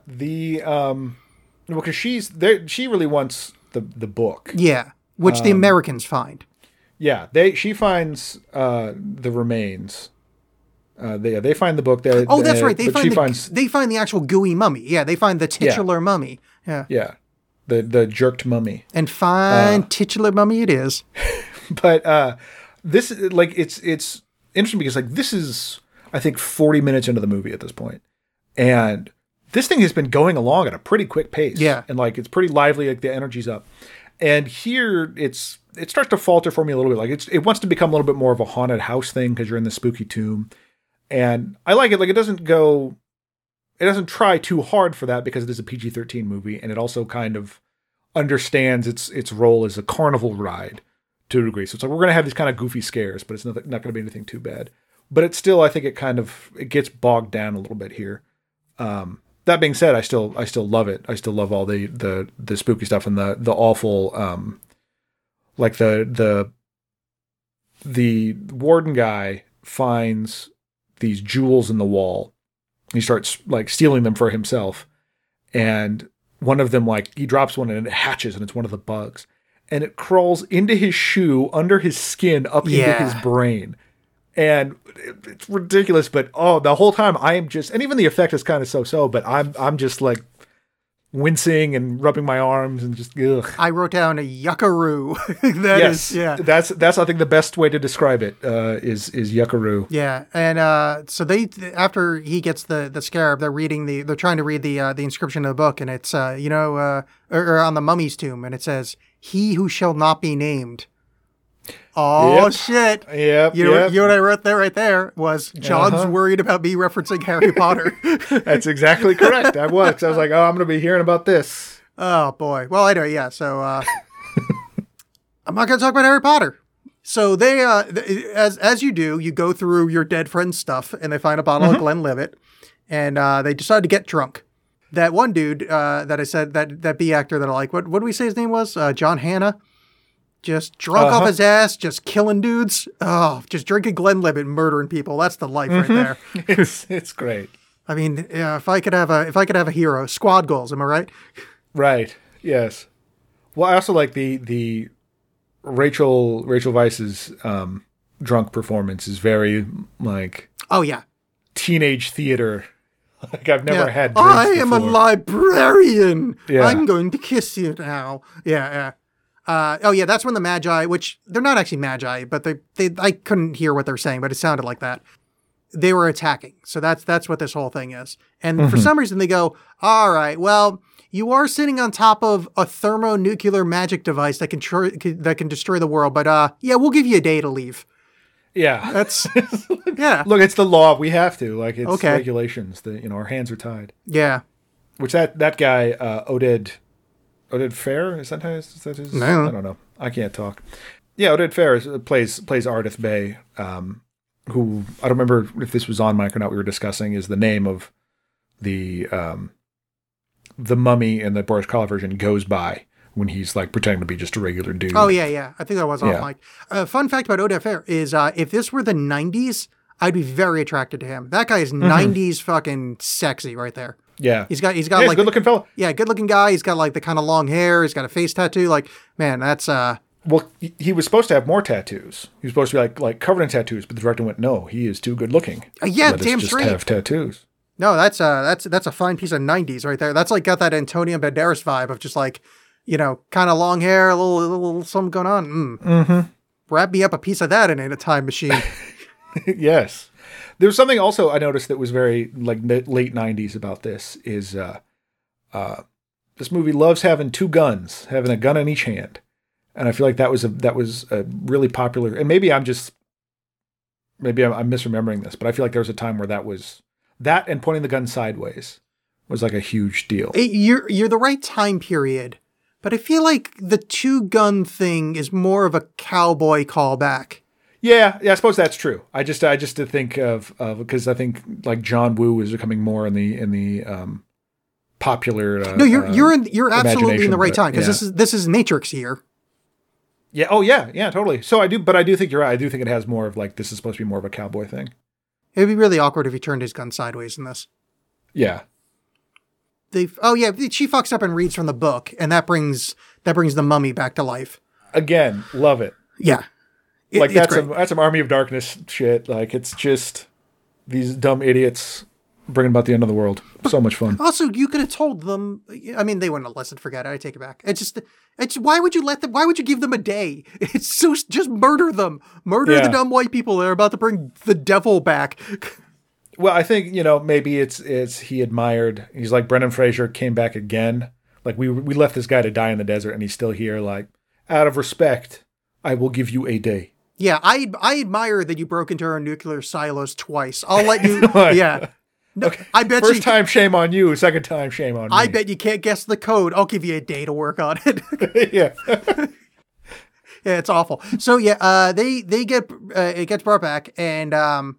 because she really wants the book. Yeah, which the Americans find. Yeah, she finds the remains. They find the book. That's right. They find the actual gooey mummy. Yeah, they find the titular mummy. Yeah. Yeah. The jerked mummy. And fine titular mummy it is. But this, like, it's interesting because, like, this is, I think, 40 minutes into the movie at this point. And this thing has been going along at a pretty quick pace. Yeah. And, like, it's pretty lively, like, the energy's up. And here, it starts to falter for me a little bit. Like, it wants to become a little bit more of a haunted house thing because you're in the spooky tomb. And I like it. Like, it doesn't try too hard for that because it is a PG-13 movie. And it also kind of understands its role as a carnival ride to a degree. So it's like, we're going to have these kind of goofy scares, but it's not going to be anything too bad. But it's still, I think it gets bogged down a little bit here. That being said, I still love it. I still love all the spooky stuff and the awful, like the warden guy finds these jewels in the wall. He starts, like, stealing them for himself. And one of them, like, he drops one and it hatches and it's one of the bugs. And it crawls into his shoe, under his skin, up into his brain. And it's ridiculous, but the whole time I am just, and even the effect is kind of so-so, but I'm just, like, wincing and rubbing my arms and just, ugh. I wrote down a yuckaroo. That's I think the best way to describe it is yuckaroo. Yeah, and so after he gets the scarab, they're trying to read the inscription of the book, and it's or on the mummy's tomb, and it says, "He who shall not be named." Oh, yep. Shit. Yep. You know what I wrote there right there was John's worried about me referencing Harry Potter. That's exactly correct. I was like, I'm going to be hearing about this. Oh, boy. Well, anyway, yeah. So I'm not going to talk about Harry Potter. So they, as you do, you go through your dead friend's stuff and they find a bottle of Glenlivet and they decide to get drunk. That one dude that I said, that B actor that I like, what did we say his name was? John Hannah. Just drunk off his ass, just killing dudes. Oh, just drinking Glenlivet, murdering people. That's the life right there. It's great. I mean, yeah, if I could have a hero, squad goals. Am I right? Right. Yes. Well, I also like the Rachel Weisz's drunk performance is very, like, oh yeah, teenage theater. Like, I've never had drinks I am before. a librarian. Yeah. I'm going to kiss you now. Yeah. That's when the Magi, which they're not actually Magi, but I couldn't hear what they're saying, but it sounded like that. They were attacking. So that's what this whole thing is. And for some reason they go, all right, well, you are sitting on top of a thermonuclear magic device that can destroy the world, but we'll give you a day to leave. Yeah. That's, yeah. Look, it's the law. We have to. Like, it's okay. Regulations. Our hands are tied. Yeah. Which that guy, Oded Fair? Is that his? No. I don't know. I can't talk. Yeah, Oded Fair plays Ardith Bay, who, I don't remember if this was on mic or not, we were discussing, is the name of the mummy in the Boris Karloff version goes by when he's, like, pretending to be just a regular dude. Oh, yeah. I think that was off mic. Fun fact about Oded Fair is if this were the 90s, I'd be very attracted to him. That guy is 90s fucking sexy right there. Yeah. He's got he's like a good looking fella. Yeah, good looking guy. He's got, like, the kind of long hair. He's got a face tattoo. Like, man, that's well, he was supposed to have more tattoos. He was supposed to be like covered in tattoos, but the director went, "No, he is too good looking. Yeah, damn just straight. Have tattoos." No, that's a fine piece of 90s right there. That's like got that Antonio Banderas vibe of just, like, kind of long hair, a little something going on. Wrap me up a piece of that in a time machine. Yes. There's something also I noticed that was very, like, late 90s about this is this movie loves having two guns, having a gun in each hand. And I feel like that was a really popular, and maybe I'm misremembering this, but I feel like there was a time where that and pointing the gun sideways was, like, a huge deal. You're the right time period, but I feel like the two gun thing is more of a cowboy callback. Yeah, I suppose that's true. I just to think of because I think, like, John Woo is becoming more in the popular. No, you're absolutely in the right time because this is Matrix here. Yeah. Oh, yeah, totally. So I do think you're right. I do think it has more of, like, this is supposed to be more of a cowboy thing. It'd be really awkward if he turned his gun sideways in this. Yeah. She fucks up and reads from the book, and that brings the mummy back to life. Again, love it. Yeah. Like that's some Army of Darkness shit. Like it's just these dumb idiots bringing about the end of the world. So much fun. Also, you could have told them. I mean, they wouldn't have listened. Forget it. I take it back. It's why would you let them? Why would you give them a day? It's so just murder them. Murder the dumb white people. They're about to bring the devil back. Well, I think maybe it's he admired. He's like Brendan Fraser came back again. Like we left this guy to die in the desert, and he's still here. Like out of respect, I will give you a day. Yeah, I admire that you broke into our nuclear silos twice. I'll let you. Yeah. No, okay. I bet First time, shame on you. Second time, shame on me. I bet you can't guess the code. I'll give you a day to work on it. Yeah. Yeah, it's awful. So yeah, they get it gets brought back, and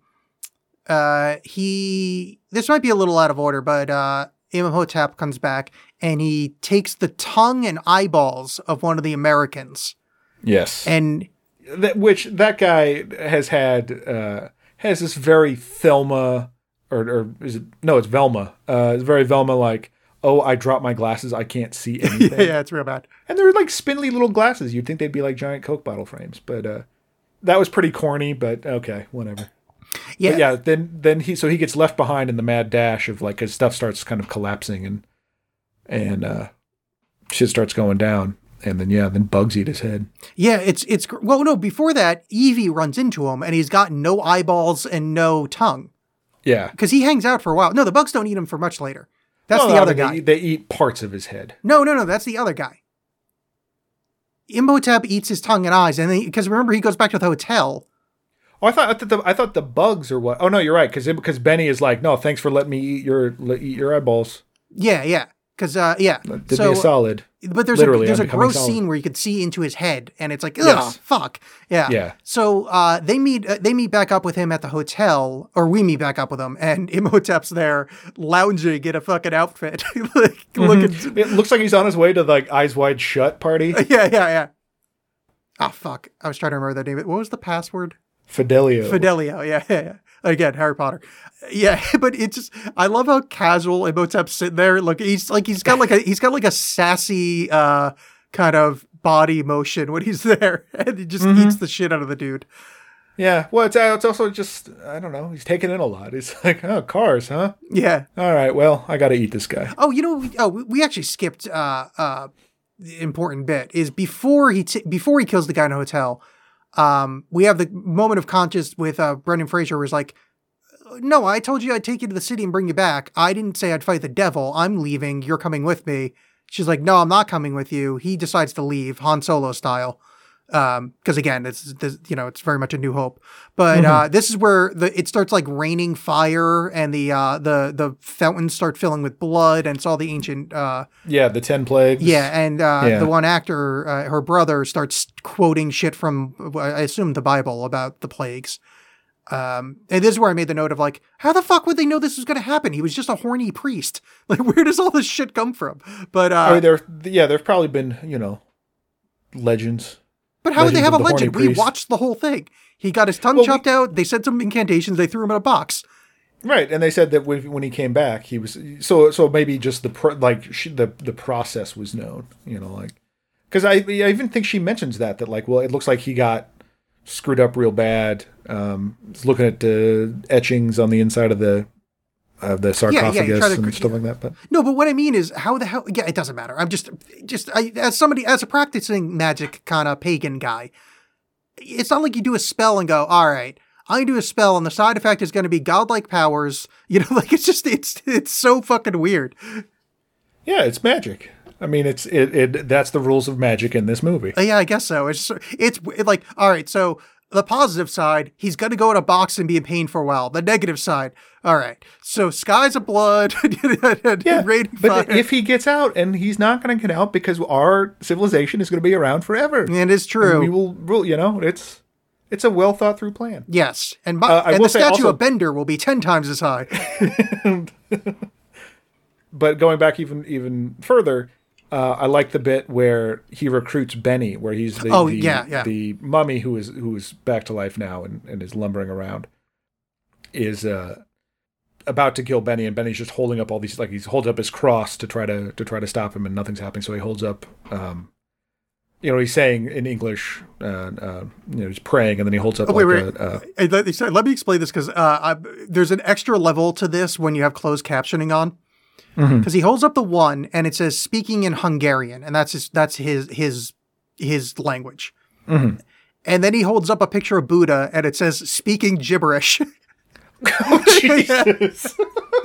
this might be a little out of order, but Imhotep comes back and he takes the tongue and eyeballs of one of the Americans. Yes. And that guy has this very Thelma. Or is it? No, it's Velma. It's very Velma like, oh, I dropped my glasses. I can't see anything. Yeah, it's real bad. And they're like spindly little glasses. You'd think they'd be like giant Coke bottle frames. But that was pretty corny, but okay, whatever. Yeah. But yeah, then he gets left behind in the mad dash of like his stuff starts kind of collapsing and shit starts going down. And then bugs eat his head. Yeah, well, no, before that, Evie runs into him and he's got no eyeballs and no tongue. Yeah. Because he hangs out for a while. No, the bugs don't eat him for much later. That's the other guy. They eat parts of his head. No, that's the other guy. Imhotep eats his tongue and eyes, and because remember he goes back to the hotel. Oh, I thought the bugs are what? Oh no, you're right. Because Benny is like, no, thanks for letting me eat your eyeballs. Yeah. Because did me a solid. But there's a gross scene where you could see into his head, and it's like, ugh, fuck. Yeah. So they meet back up with him at the hotel, or we meet back up with him, and Imhotep's there lounging in a fucking outfit, looking. It looks like he's on his way to like Eyes Wide Shut party. Yeah. Oh fuck! I was trying to remember that name. What was the password? Fidelio. Yeah. Again, Harry Potter. Yeah, but it's just, I love how casual Imhotep's sitting there. Look, he's got like a sassy kind of body motion when he's there, and he just eats the shit out of the dude. Yeah, well, it's also just, I don't know, he's taking in a lot. He's like, oh, cars, huh? Yeah. All right, well, I got to eat this guy. Oh, we actually skipped the important bit is before he kills the guy in the hotel. We have the moment of conscience with Brendan Fraser was like, no, I told you I'd take you to the city and bring you back. I didn't say I'd fight the devil. I'm leaving. You're coming with me. She's like, no, I'm not coming with you. He decides to leave, Han Solo style. Because again, it's very much a New Hope. But this is where it starts like raining fire, and the fountains start filling with blood, and it's all the ancient. The 10 plagues. Yeah, and the one actor, her brother, starts quoting shit from I assume the Bible about the plagues. And this is where I made the note of like, how the fuck would they know this was going to happen? He was just a horny priest. Like, where does all this shit come from? But there's probably been legends. But how would they have a legend? We watched the whole thing. He got his tongue chopped out. They said some incantations. They threw him in a box. Right, and they said that when he came back, he was so maybe just the process was known. Because I even think she mentions that like, well, it looks like he got screwed up real bad. Looking at the etchings on the inside of the sarcophagus and stuff like that. But no, but what I mean is how the hell? Yeah, it doesn't matter. I'm just as a practicing magic kind of pagan guy, it's not like you do a spell and go, all right, I do a spell and the side effect is going to be godlike powers. Like it's so fucking weird. Yeah, it's magic. I mean, that's the rules of magic in this movie. Yeah, I guess so. It's like, all right, so the positive side, he's going to go in a box and be in pain for a while. The negative side, all right, so skies of blood, raining fire. But if he gets out, and he's not going to get out because our civilization is going to be around forever. And it's true. And we will rule, it's a well thought through plan. Yes. And the statue of Bender will be 10 times as high. But going back even further, I like the bit where he recruits Benny, where he's the mummy who is back to life now and is lumbering around, is about to kill Benny, and Benny's just holding up all these, like, he's holding up his cross to try to stop him, and nothing's happening. So he holds up he's saying in English, he's praying, and then he holds up Wait. Let me explain this, because there's an extra level to this when you have closed captioning on. Because he holds up the one, and it says speaking in Hungarian, and that's his language. And then he holds up a picture of Buddha, and it says speaking gibberish. Oh, Jesus.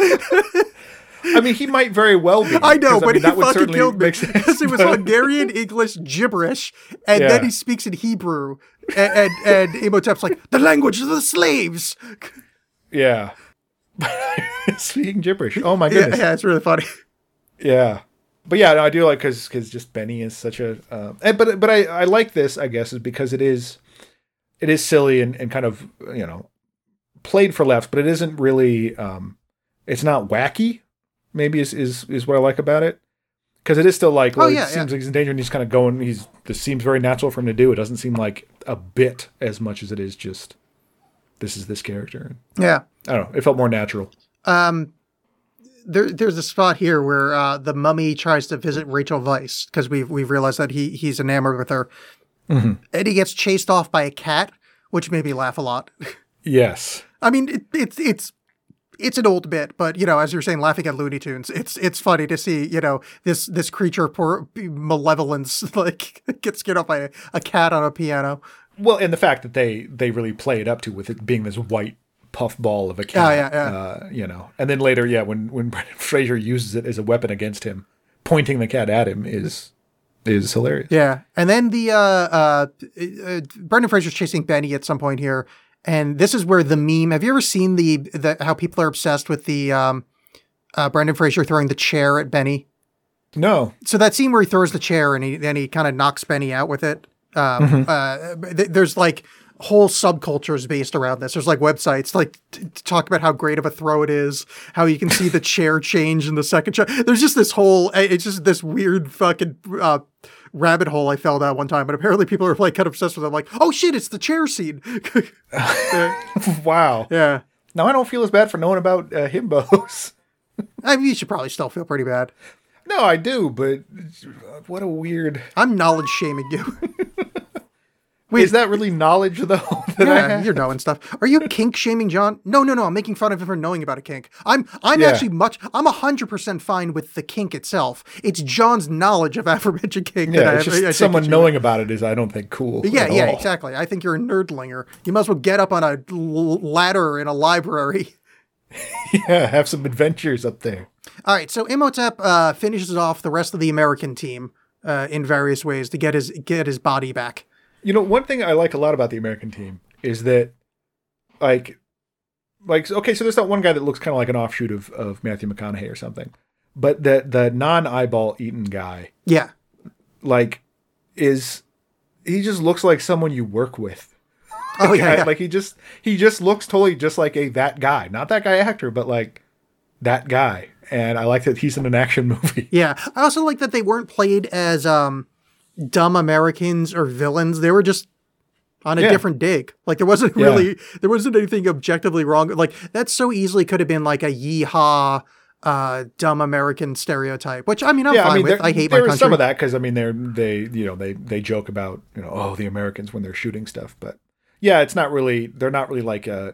I mean, he might very well be. I know, but he fucking killed me because it was Hungarian, English, gibberish, and then he speaks in Hebrew, and Imhotep's like, the language of the slaves. Yeah. Speaking gibberish. Oh my goodness. Yeah, it's really funny. Yeah. But yeah, no, I do like, because just Benny is such a, but I like this, I guess, is because it is silly and kind of, played for laughs, but it isn't really, it's not wacky, maybe is what I like about it. Because it is still like, it seems like he's in danger, and he's kind of going, this seems very natural for him to do. It doesn't seem like a bit as much as it is just, this is this character. Yeah. I don't know. It felt more natural. There's a spot here where the mummy tries to visit Rachel Weisz, because we've realized that he's enamored with her. And he gets chased off by a cat, which made me laugh a lot. Yes. I mean, it's an old bit, but as you're saying, laughing at Looney Tunes, it's funny to see this creature, poor malevolence, like get scared off by a cat on a piano. Well, and the fact that they really play it up to with it being this white puffball of a cat, and then later, when Brendan Fraser uses it as a weapon against him, pointing the cat at him is hilarious. Yeah, and then Brendan Fraser's chasing Benny at some point here. And this is where the meme. Have you ever seen the how people are obsessed with the Brendan Fraser throwing the chair at Benny? No. So that scene where he throws the chair and he kind of knocks Benny out with it. There's like whole subcultures based around this. There's like websites like to talk about how great of a throw it is, how you can see the chair change in the second chair. There's just this whole. It's just this weird fucking. Rabbit hole I fell down one time, but apparently people are like kind of obsessed with it. I'm like, oh shit, it's the chair scene. Wow. Yeah. Now I don't feel as bad for knowing about himbos. I mean, you should probably still feel pretty bad. No, I do, but what a weird. I'm knowledge shaming you. Wait, is that really knowledge though? You're knowing stuff. Are you kink shaming John? No. I'm making fun of him for knowing about a kink. I'm actually I'm 100% fine with the kink itself. It's John's knowledge of aforementioned kink. Yeah, it's just someone knowing about it is, I don't think, cool. Yeah, exactly. I think you're a nerdlinger. You might as well get up on a ladder in a library. Yeah, have some adventures up there. All right, so Imhotep finishes off the rest of the American team in various ways to get his body back. One thing I like a lot about the American team is that, like, okay, so there's that one guy that looks kind of like an offshoot of Matthew McConaughey or something, but the non-eyeball eaten guy, he just looks like someone you work with. Oh yeah. Like he just looks totally just like that guy, not that guy actor, but like that guy. And I like that he's in an action movie. Yeah, I also like that they weren't played as dumb Americans or villains. They were just on a different dig. Like there wasn't anything objectively wrong. Like that so easily could have been like a yeehaw dumb American stereotype, which I mean I'm fine with. I hate my country. There was some of that because I mean they joke about the Americans when they're shooting stuff, but yeah, they're not really like a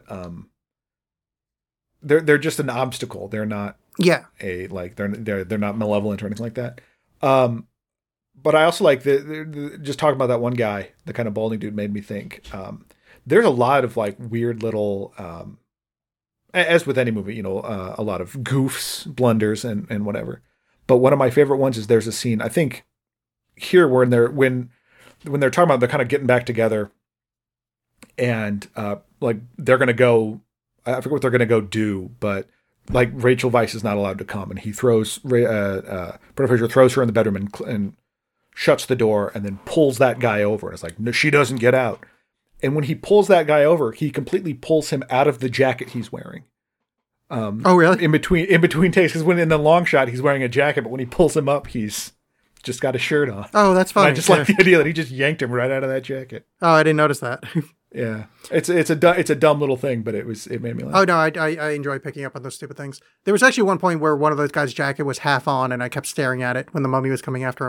they're just an obstacle. They're not they're not malevolent or anything like that. But I also like just talking about that one guy, the kind of balding dude, made me think. There's a lot of like weird little, as with any movie, a lot of goofs, blunders, and whatever. But one of my favorite ones is there's a scene, I think, here when they're talking about they're kind of getting back together, and like they're gonna go. I forget what they're gonna go do, but like Rachel Weisz is not allowed to come, and he throws Brendan Fraser throws her in the bedroom and shuts the door and then pulls that guy over. And it's like, no, she doesn't get out. And when he pulls that guy over, he completely pulls him out of the jacket he's wearing. Oh, really? In between takes, because when in the long shot, he's wearing a jacket, but when he pulls him up, he's just got a shirt on. Oh, that's funny. And I just like the idea that he just yanked him right out of that jacket. Oh, I didn't notice that. Yeah, it's a dumb little thing, but it made me laugh. Oh no, I enjoy picking up on those stupid things. There was actually one point where one of those guys' jacket was half on, and I kept staring at it when the mummy was coming after him.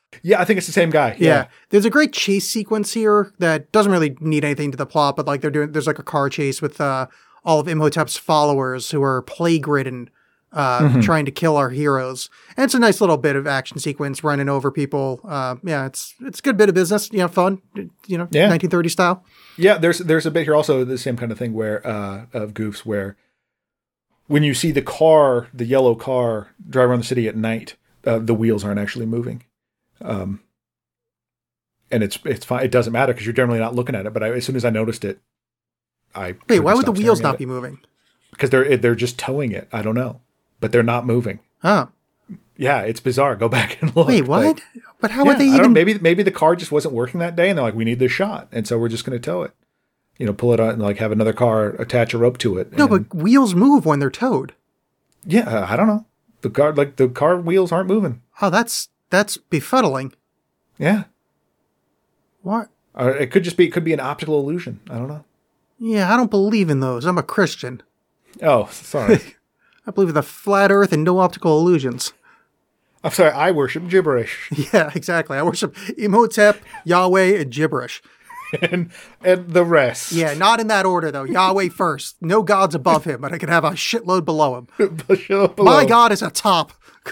Yeah, I think it's the same guy. Yeah. There's a great chase sequence here that doesn't really need anything to the plot, but like there's like a car chase with all of Imhotep's followers who are plague-ridden, trying to kill our heroes. And it's a nice little bit of action sequence running over people. It's a good bit of business, fun, 1930s style. Yeah, there's a bit here also the same kind of thing where of goofs where when you see the yellow car drive around the city at night, the wheels aren't actually moving. And it's fine. It doesn't matter because you're generally not looking at it. But as soon as I noticed it, wait. Why would the wheels not be moving? Because they're just towing it. I don't know, but they're not moving. Oh, yeah, it's bizarre. Go back and look. Wait, what? But how would they even? Maybe the car just wasn't working that day, and they're like, we need this shot, and so we're just going to tow it. Pull it out and like have another car attach a rope to it. No, but wheels move when they're towed. Yeah, I don't know. The car wheels aren't moving. Oh, that's befuddling. Yeah. What? It could be an optical illusion. I don't know. Yeah, I don't believe in those. I'm a Christian. Oh, sorry. I believe in the flat earth and no optical illusions. I'm sorry, I worship gibberish. Yeah, exactly. I worship Imhotep, Yahweh, and gibberish. and the rest. Yeah, not in that order, though. Yahweh first. No gods above him, but I can have a shitload below him. My God is atop.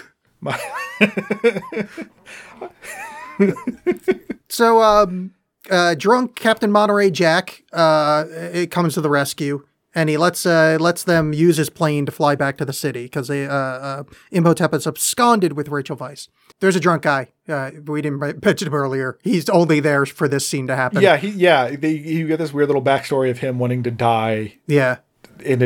So, drunk Captain Monterey Jack it comes to the rescue, and he lets them use his plane to fly back to the city because Imhotep is absconded with Rachel Weisz. There's a drunk guy. We didn't mention him earlier. He's only there for this scene to happen. Yeah, you get this weird little backstory of him wanting to die. Yeah, in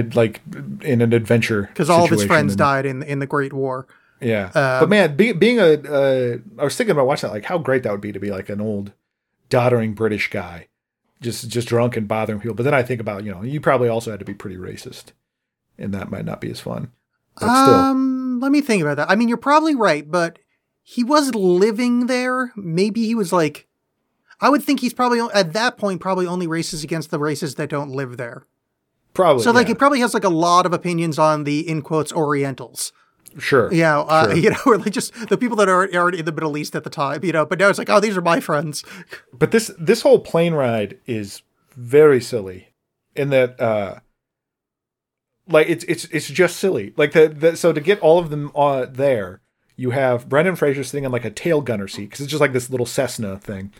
an adventure because all of his friends died in the Great War. Yeah, but man, being I was thinking about watching that, like how great that would be to be like an old, doddering British guy, just drunk and bothering people. But then I think about you probably also had to be pretty racist, and that might not be as fun. But still, let me think about that. I mean, you're probably right, but he was living there. Maybe he was like, I would think he's probably at that point probably only racist against the races that don't live there. Probably. So like he probably has like a lot of opinions on the in quotes Orientals. Sure. Yeah, sure. Or like just the people that are in the Middle East at the time, but now it's like, oh, these are my friends. But this whole plane ride is very silly in that, like it's just silly. Like so to get all of them there, you have Brendan Fraser sitting in like a tail gunner seat because it's just like this little Cessna thing.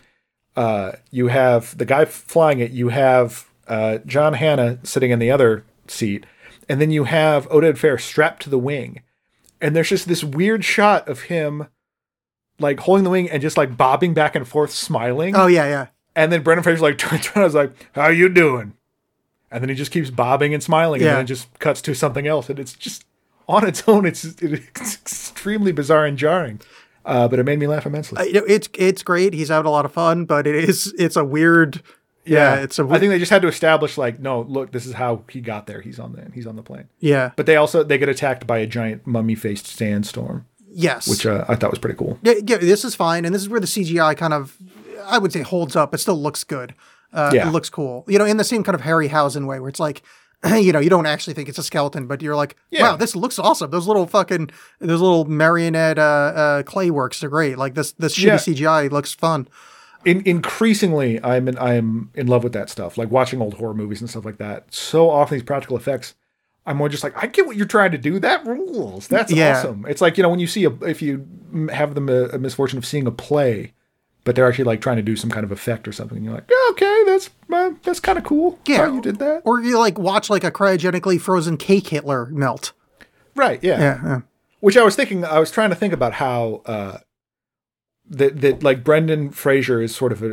You have the guy flying it. You have John Hannah sitting in the other seat, and then you have Oded Fehr strapped to the wing. And there's just this weird shot of him like holding the wing and just like bobbing back and forth, smiling. Oh, yeah. And then Brendan Fraser like turns around and is like, how you doing? And then he just keeps bobbing and smiling. And then it just cuts to something else. And it's just on its own. It's extremely bizarre and jarring. But it made me laugh immensely. It's great. He's having a lot of fun, but it's a weird... Yeah, I think they just had to establish like, no, look, this is how he got there. He's on the plane. Yeah. But they get attacked by a giant mummy-faced sandstorm. Yes. Which I thought was pretty cool. Yeah, this is fine. And this is where the CGI kind of, I would say, holds up. It still looks good. It looks cool. In the same kind of Harryhausen way where it's like, you don't actually think it's a skeleton, but you're like, wow, this looks awesome. Those little marionette clay works are great. Like this shitty CGI looks fun. Increasingly, I'm in love with that stuff. Like watching old horror movies and stuff like that. So often these practical effects, I'm more just like, I get what you're trying to do. That rules. That's awesome. It's like when you see if you have a misfortune of seeing a play, but they're actually like trying to do some kind of effect or something, and you're like, yeah, okay, that's kind of cool. Yeah, how you did that. Or you like watch like a cryogenically frozen cake Hitler melt. Right. Yeah. Which I was trying to think about how. That like Brendan Fraser is sort of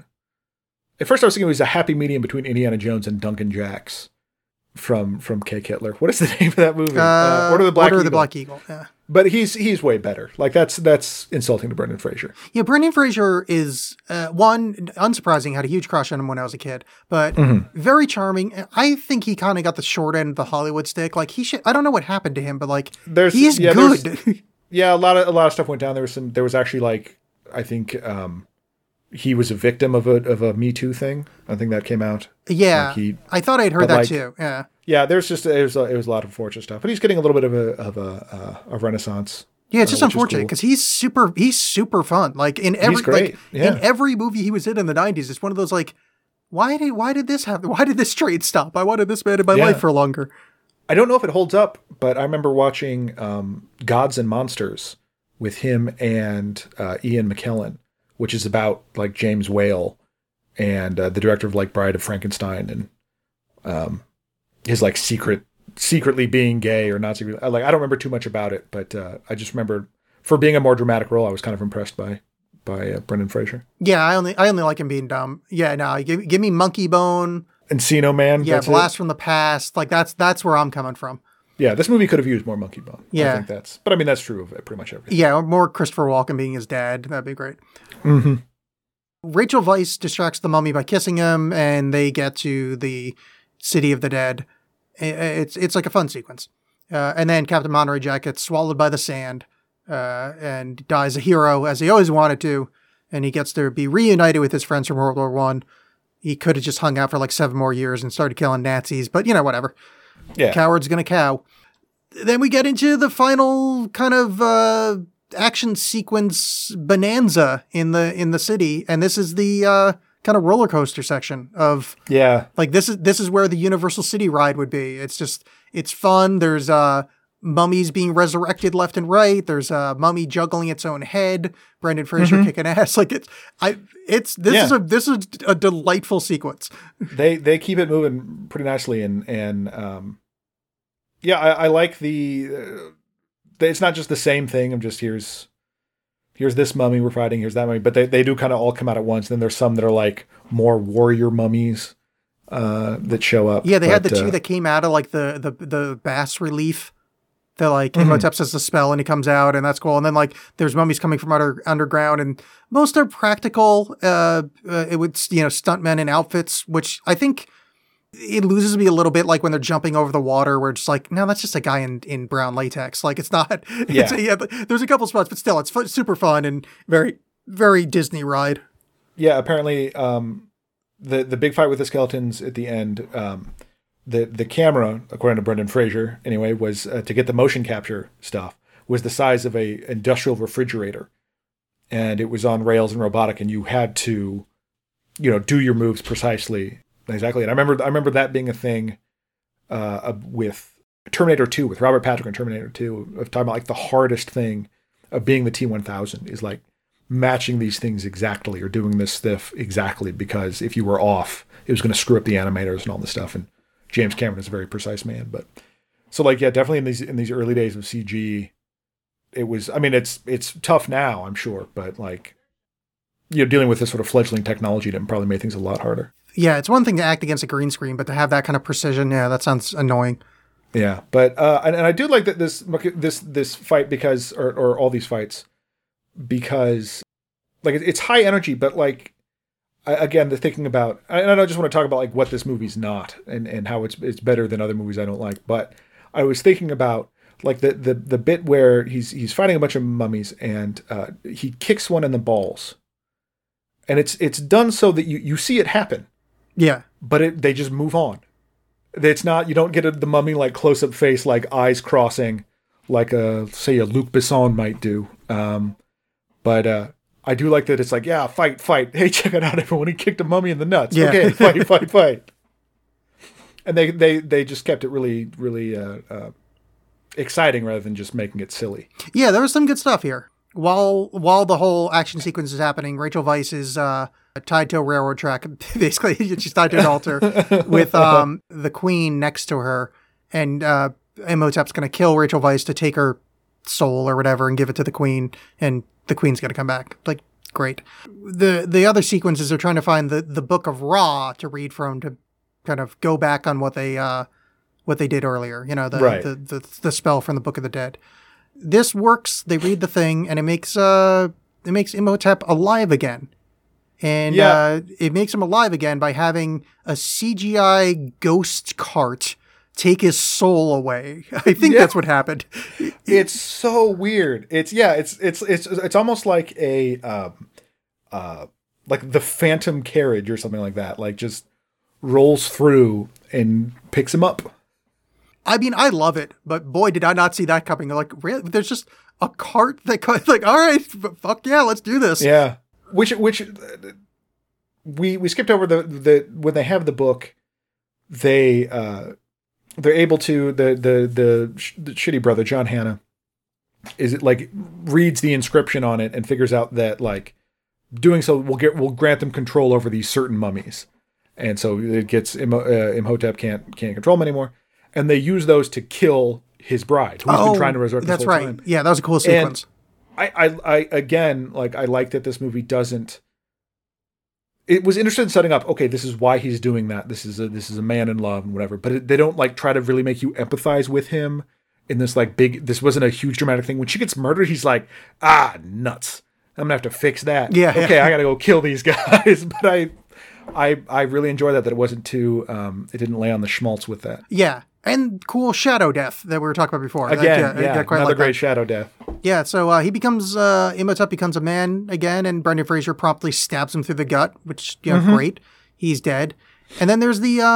at first I was thinking he was a happy medium between Indiana Jones and Duncan Jacks from Cake Hitler. What is the name of that movie? Order of the Black Eagle. Yeah. But he's way better. Like that's insulting to Brendan Fraser. Yeah, Brendan Fraser is one, unsurprising, had a huge crush on him when I was a kid, but very charming. I think he kind of got the short end of the Hollywood stick. Like I don't know what happened to him, but like he's good. Yeah, a lot of stuff went down. There was actually like I think he was a victim of a Me Too thing. I think that came out. Yeah, I thought I'd heard that too. Yeah. Yeah, it was a lot of unfortunate stuff, but he's getting a little bit of a renaissance Yeah, it's just unfortunate because he's super fun. Like in every he's great. in every movie he was in the 90s, it's one of those like, why did this happen? Why did this train stop? I wanted this man in my life for longer. I don't know if it holds up, but I remember watching Gods and Monsters with him and Ian McKellen, which is about like James Whale and the director of like Bride of Frankenstein and his like secretly being gay or not secretly. Like I don't remember too much about it, but I just remember for being a more dramatic role, I was kind of impressed by Brendan Fraser. Yeah, I only like him being dumb. Yeah, no, give me Monkey Bone. Encino Man. Yeah, Blast from the Past. Like that's where I'm coming from. Yeah, this movie could have used more Monkey Bone. Yeah. I think that's true of pretty much everything. Yeah, more Christopher Walken being his dad. That'd be great. Mm-hmm. Rachel Weisz distracts the mummy by kissing him, and they get to the city of the dead. It's like a fun sequence. And then Captain Monterey Jack gets swallowed by the sand and dies a hero, as he always wanted to, and he gets to be reunited with his friends from World War I. He could have just hung out for like 7 more years and started killing Nazis, but whatever. Yeah. Coward's gonna cow. Then we get into the final kind of action sequence bonanza in the city, and this is the kind of roller coaster section of like this is where the Universal City ride would be. It's fun. There's mummies being resurrected left and right. There's a mummy juggling its own head. Brendan Fraser kicking ass. Like this is a delightful sequence. They keep it moving pretty nicely, and I like it's not just the same thing. I'm just here's this mummy we're fighting. Here's that mummy, but they do kind of all come out at once. Then there's some that are like more warrior mummies that show up. Yeah, they had the two that came out of like the bas relief. That like Imhotep says the spell and he comes out, and that's cool. And then like there's mummies coming from underground, and most are practical. It would stuntmen in outfits, which I think it loses me a little bit. Like when they're jumping over the water, where it's just like, no, that's just a guy in brown latex. Like it's not. There's a couple spots, but still, it's super fun and very very Disney ride. Yeah, apparently the big fight with the skeletons at the end. The camera, according to Brendan Fraser, anyway, was to get the motion capture stuff, was the size of a industrial refrigerator, and it was on rails and robotic, and you had to, do your moves precisely, exactly. And I remember that being a thing with Terminator 2, with Robert Patrick and Terminator 2, of talking about like the hardest thing of being the T-1000 is like matching these things exactly or doing this stuff exactly, because if you were off, it was going to screw up the animators and all this stuff. And James Cameron is a very precise man, but so like, yeah, definitely in these early days of CG, it was, I mean, it's tough now, I'm sure, but like, dealing with this sort of fledgling technology probably made things a lot harder. Yeah. It's one thing to act against a green screen, but to have that kind of precision, yeah, that sounds annoying. Yeah. But, and I do like that this fight because, or all these fights, because like it's high energy, but like, again, they're thinking about, and I don't just want to talk about like what this movie's not and how it's better than other movies I don't like, but I was thinking about like the bit where he's fighting a bunch of mummies and he kicks one in the balls, and it's done so that you see it happen. Yeah. But they just move on. It's not, you don't get the mummy like close up face, like eyes crossing, like say a Luc Besson might do. But I do like that it's like, yeah, fight. Hey, check it out, everyone. He kicked a mummy in the nuts. Yeah. Okay, fight. And they just kept it really, really exciting rather than just making it silly. Yeah, there was some good stuff here. While the whole action sequence is happening, Rachel Weisz is tied to a railroad track. Basically, she's tied to an altar with the queen next to her. And Imhotep's going to kill Rachel Weisz to take her soul or whatever and give it to the queen. And the queen's going to come back. Like, great. The other sequences are trying to find the Book of Ra to read from, to kind of go back on what they did earlier. The spell from the Book of the Dead. This works. They read the thing, and it makes Imhotep alive again. And it makes him alive again by having a CGI ghost cart take his soul away. I think that's what happened. It's so weird. It's almost like a like the Phantom Carriage or something like that. Like just rolls through and picks him up. I mean, I love it, but boy, did I not see that coming. Like, really? There's just a cart that like, all right, fuck yeah, let's do this. Yeah. Which we skipped over the when they have the book, they're able to the shitty brother John Hannah is it like reads the inscription on it and figures out that like doing so will grant them control over these certain mummies, and so it gets Imhotep can't control them anymore, and they use those to kill his bride who's been trying to resurrect this whole time. That's right. Yeah, that was a cool sequence. And I again, like, I like that this movie doesn't. It was interested in setting up, okay, this is why he's doing that. This is a man in love and whatever. But they don't like try to really make you empathize with him in this like big. This wasn't a huge dramatic thing. When she gets murdered, he's like, nuts. I'm gonna have to fix that. Yeah. Okay, I gotta go kill these guys. But I really enjoy that it wasn't too. It didn't lay on the schmaltz with that. Yeah. And cool shadow death that we were talking about before. Again, another great shadow death. Yeah, so he becomes, Imhotep becomes a man again, and Brendan Fraser promptly stabs him through the gut, which, great. He's dead. And then there's the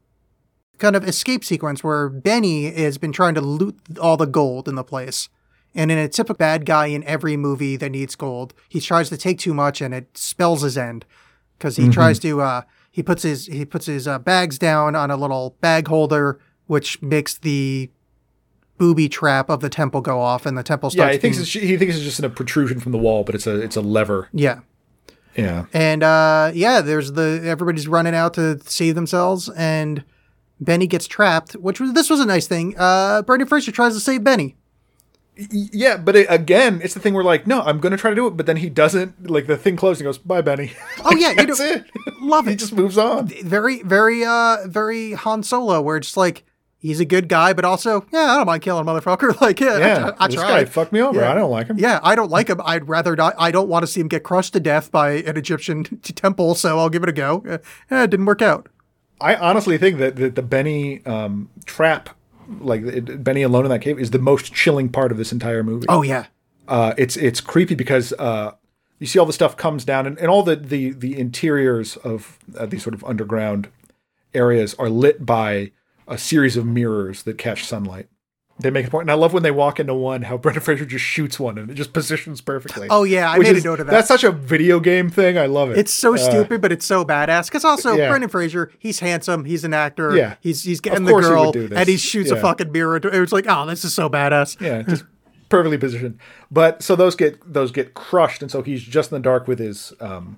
kind of escape sequence where Benny has been trying to loot all the gold in the place. And in a typical bad guy in every movie that needs gold, he tries to take too much and it spells his end. Because he tries to, he puts his bags down on a little bag holder, which makes the booby trap of the temple go off, and the temple starts. Yeah, he thinks it's just a protrusion from the wall, but it's a lever. Yeah, yeah, and there's everybody's running out to save themselves, and Benny gets trapped. This was a nice thing. Brendan Fraser tries to save Benny. Yeah, but again, it's the thing where like, no, I'm going to try to do it, but then he doesn't. Like the thing closes and goes, "Bye, Benny." Oh yeah, that's it. Love it. He just moves on. Very, very, very Han Solo, where it's like. He's a good guy, but also, I don't mind killing a motherfucker. Like, I this guy fucked me over. Yeah. I don't like him. Yeah, I don't like him. I'd rather not. I don't want to see him get crushed to death by an Egyptian temple, so I'll give it a go. It didn't work out. I honestly think that the Benny trap, like Benny alone in that cave, is the most chilling part of this entire movie. Oh, yeah. It's creepy because you see all the stuff comes down, and all the interiors of these sort of underground areas are lit by a series of mirrors that catch sunlight. They make a point. And I love when they walk into one, how Brendan Fraser just shoots one and it just positions perfectly. Oh, yeah. I made a note of that. That's such a video game thing. I love it. It's so stupid, but it's so badass. Because also, Brendan Fraser, he's handsome. He's an actor. Yeah. He's getting the girl. And he shoots a fucking mirror. It was like, oh, this is so badass. Yeah. Just perfectly positioned. But so those get crushed. And so he's just in the dark with his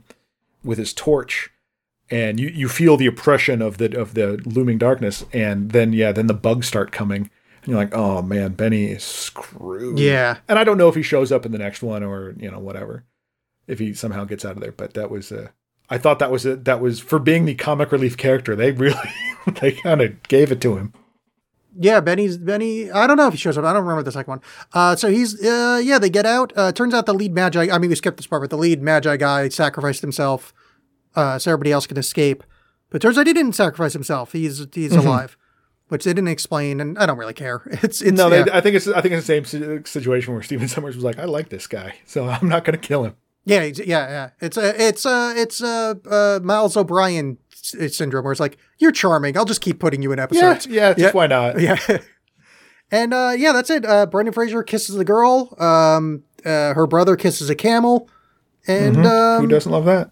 torch. And you feel the oppression of the looming darkness, and then the bugs start coming, and you're like, oh man, Benny is screwed. Yeah. And I don't know if he shows up in the next one or whatever, if he somehow gets out of there. But that was I thought that was for being the comic relief character. They really they kind of gave it to him. Yeah, Benny. I don't know if he shows up. I don't remember the second one. So he's they get out. Turns out the lead Magi. I mean, we skipped this part, but the lead Magi guy sacrificed himself. So everybody else can escape. But turns out he didn't sacrifice himself. He's alive, which they didn't explain, and I don't really care. I think it's the same situation where Stephen Sommers was like, I like this guy, so I'm not going to kill him. Yeah. It's Miles O'Brien syndrome, where it's like, you're charming. I'll just keep putting you in episodes. Just why not? Yeah. And that's it. Brendan Fraser kisses the girl. Her brother kisses a camel, and who doesn't love that?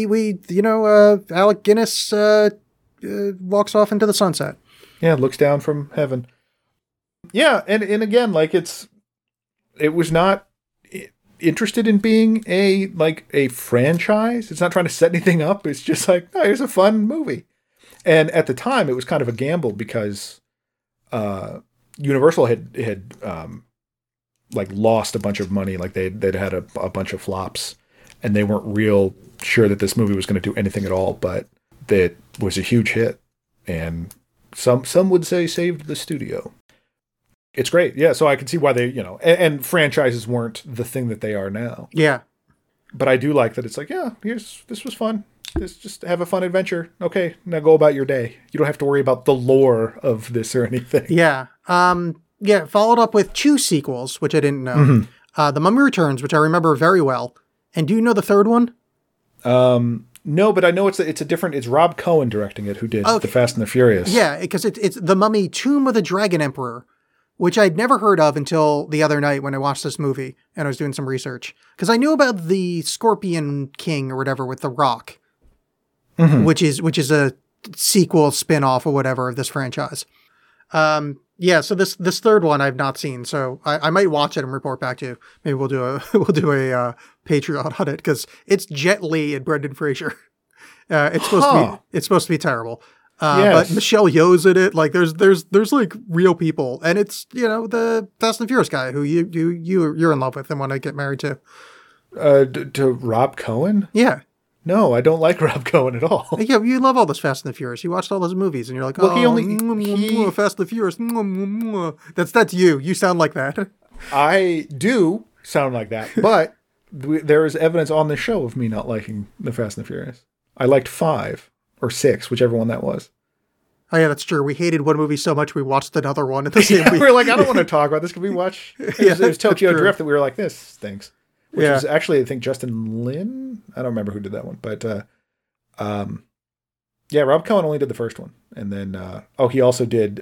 Alec Guinness walks off into the sunset. Yeah, looks down from heaven. Yeah, and again, like it was not interested in being a franchise. It's not trying to set anything up. It's just like, oh, here's a fun movie. And at the time, it was kind of a gamble because Universal had lost a bunch of money. Like they'd had a bunch of flops, and they weren't real sure that this movie was going to do anything at all, but that was a huge hit, and some would say saved the studio. It's great. Yeah, so I can see why they, and franchises weren't the thing that they are now. Yeah. But I do like that it's like, this was fun. Just have a fun adventure. Okay, now go about your day. You don't have to worry about the lore of this or anything. Yeah. Followed up with 2 sequels, which I didn't know. The Mummy Returns, which I remember very well. And do you know the third one? No, but I know it's a different. It's Rob Cohen directing it, who did The Fast and the Furious. Yeah, because it's The Mummy: Tomb of the Dragon Emperor, which I'd never heard of until the other night when I watched this movie and I was doing some research. Because I knew about the Scorpion King or whatever with The Rock, which is a sequel spin-off or whatever of this franchise. Yeah, so this third one I've not seen, so I might watch it and report back to you. Maybe we'll do a Patreon on it, because it's Jet Li and Brendan Fraser. It's supposed to be terrible. But Michelle Yeoh's in it. Like there's like real people, and it's the Fast and Furious guy who you're in love with and want to get married to. To Rob Cohen? Yeah. No, I don't like Rob Cohen at all. Yeah, you love all this Fast and the Furious. You watched all those movies, and you're like, well, Fast and the Furious. That's you. You sound like that. I do sound like that, but there is evidence on the show of me not liking the Fast and the Furious. I liked 5 or 6, whichever one that was. Oh yeah, that's true. We hated one movie so much we watched another one at the same week. We were like, I don't want to talk about this. Can we watch? It was Tokyo Drift that we were like, this stinks. Which was actually, I think, Justin Lin. I don't remember who did that one. But, Rob Cohen only did the first one. And then, he also did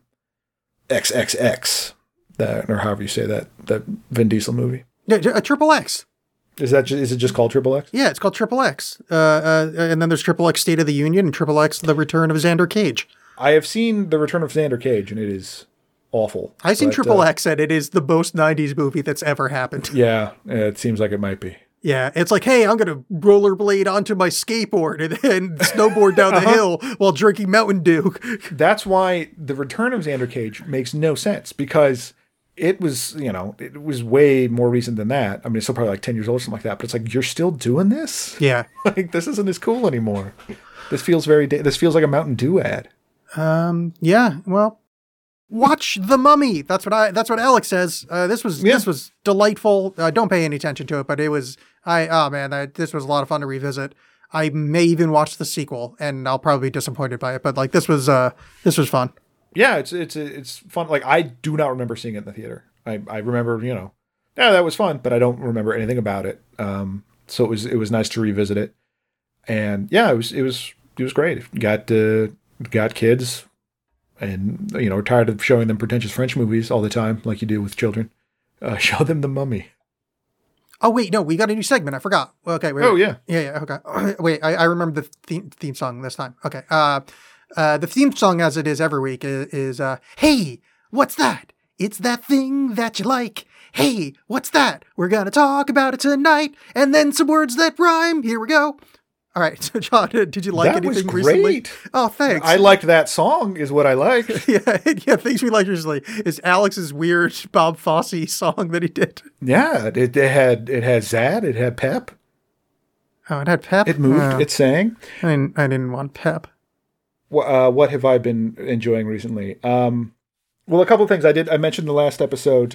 XXX, or however you say that Vin Diesel movie. Yeah, Triple X. Is it just called Triple X? Yeah, it's called Triple X. And then there's Triple X State of the Union and Triple X The Return of Xander Cage. I have seen The Return of Xander Cage, and it is awful. I've seen Triple X, and it is the most 90s movie that's ever happened. Yeah, it seems like it might be. Yeah, it's like, hey, I'm going to rollerblade onto my skateboard and snowboard down the hill while drinking Mountain Dew. That's why The Return of Xander Cage makes no sense, because it was way more recent than that. I mean, it's still probably like 10 years old or something like that, but it's like, you're still doing this? Yeah. Like, this isn't as cool anymore. This feels like a Mountain Dew ad. Yeah, well, watch The Mummy. That's what Alex says. This was delightful. Don't pay any attention to it, but this was a lot of fun to revisit. I may even watch the sequel, and I'll probably be disappointed by it, but like this was fun. Yeah, it's fun. Like, I do not remember seeing it in the theater. I remember, that was fun, but I don't remember anything about it. So it was nice to revisit it. And yeah, it was great. Got kids, and we're tired of showing them pretentious French movies all the time, like you do with children. Show them The Mummy. Oh wait, no, we got a new segment. I forgot. Okay, wait. Oh yeah. Yeah. Okay. Wait, I remember the theme song this time. Okay. The theme song, as it is every week, is hey, what's that? It's that thing that you like. Hey, what's that? We're gonna talk about it tonight, and then some words that rhyme. Here we go. All right, so John, did you like anything recently? Oh, thanks. I liked that song, is what I liked. yeah, things we liked recently is Alex's weird Bob Fosse song that he did. Yeah, it had Zad, it had pep. Oh, it had pep? It moved, it sang. I didn't want pep. What have I been enjoying recently? Well, a couple of things. I mentioned in the last episode,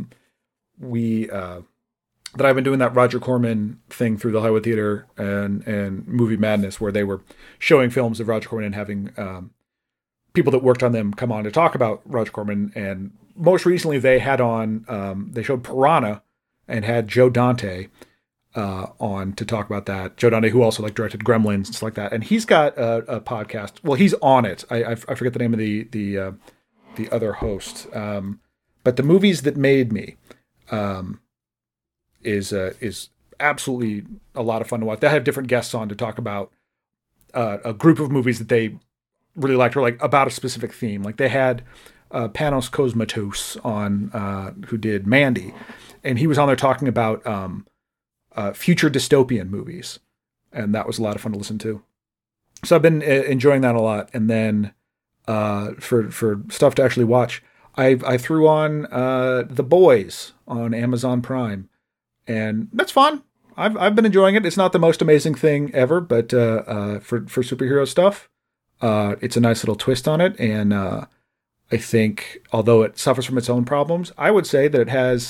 that I've been doing that Roger Corman thing through the Hollywood Theater and Movie Madness, where they were showing films of Roger Corman and having people that worked on them come on to talk about Roger Corman. And most recently, they had on they showed Piranha and had Joe Dante on to talk about that. Joe Dante, who also directed Gremlins and stuff like that, and he's got a podcast. Well, he's on it. I forget the name of the other host, but The Movies That Made Me. Is absolutely a lot of fun to watch. They have different guests on to talk about a group of movies that they really liked, or like about a specific theme. Like they had Panos Cosmatos on, who did Mandy, and he was on there talking about future dystopian movies, and that was a lot of fun to listen to. So I've been enjoying that a lot. And then for stuff to actually watch, I threw on The Boys on Amazon Prime. And that's fun. I've been enjoying it. It's not the most amazing thing ever, but for superhero stuff, it's a nice little twist on it. And I think, although it suffers from its own problems, I would say that it has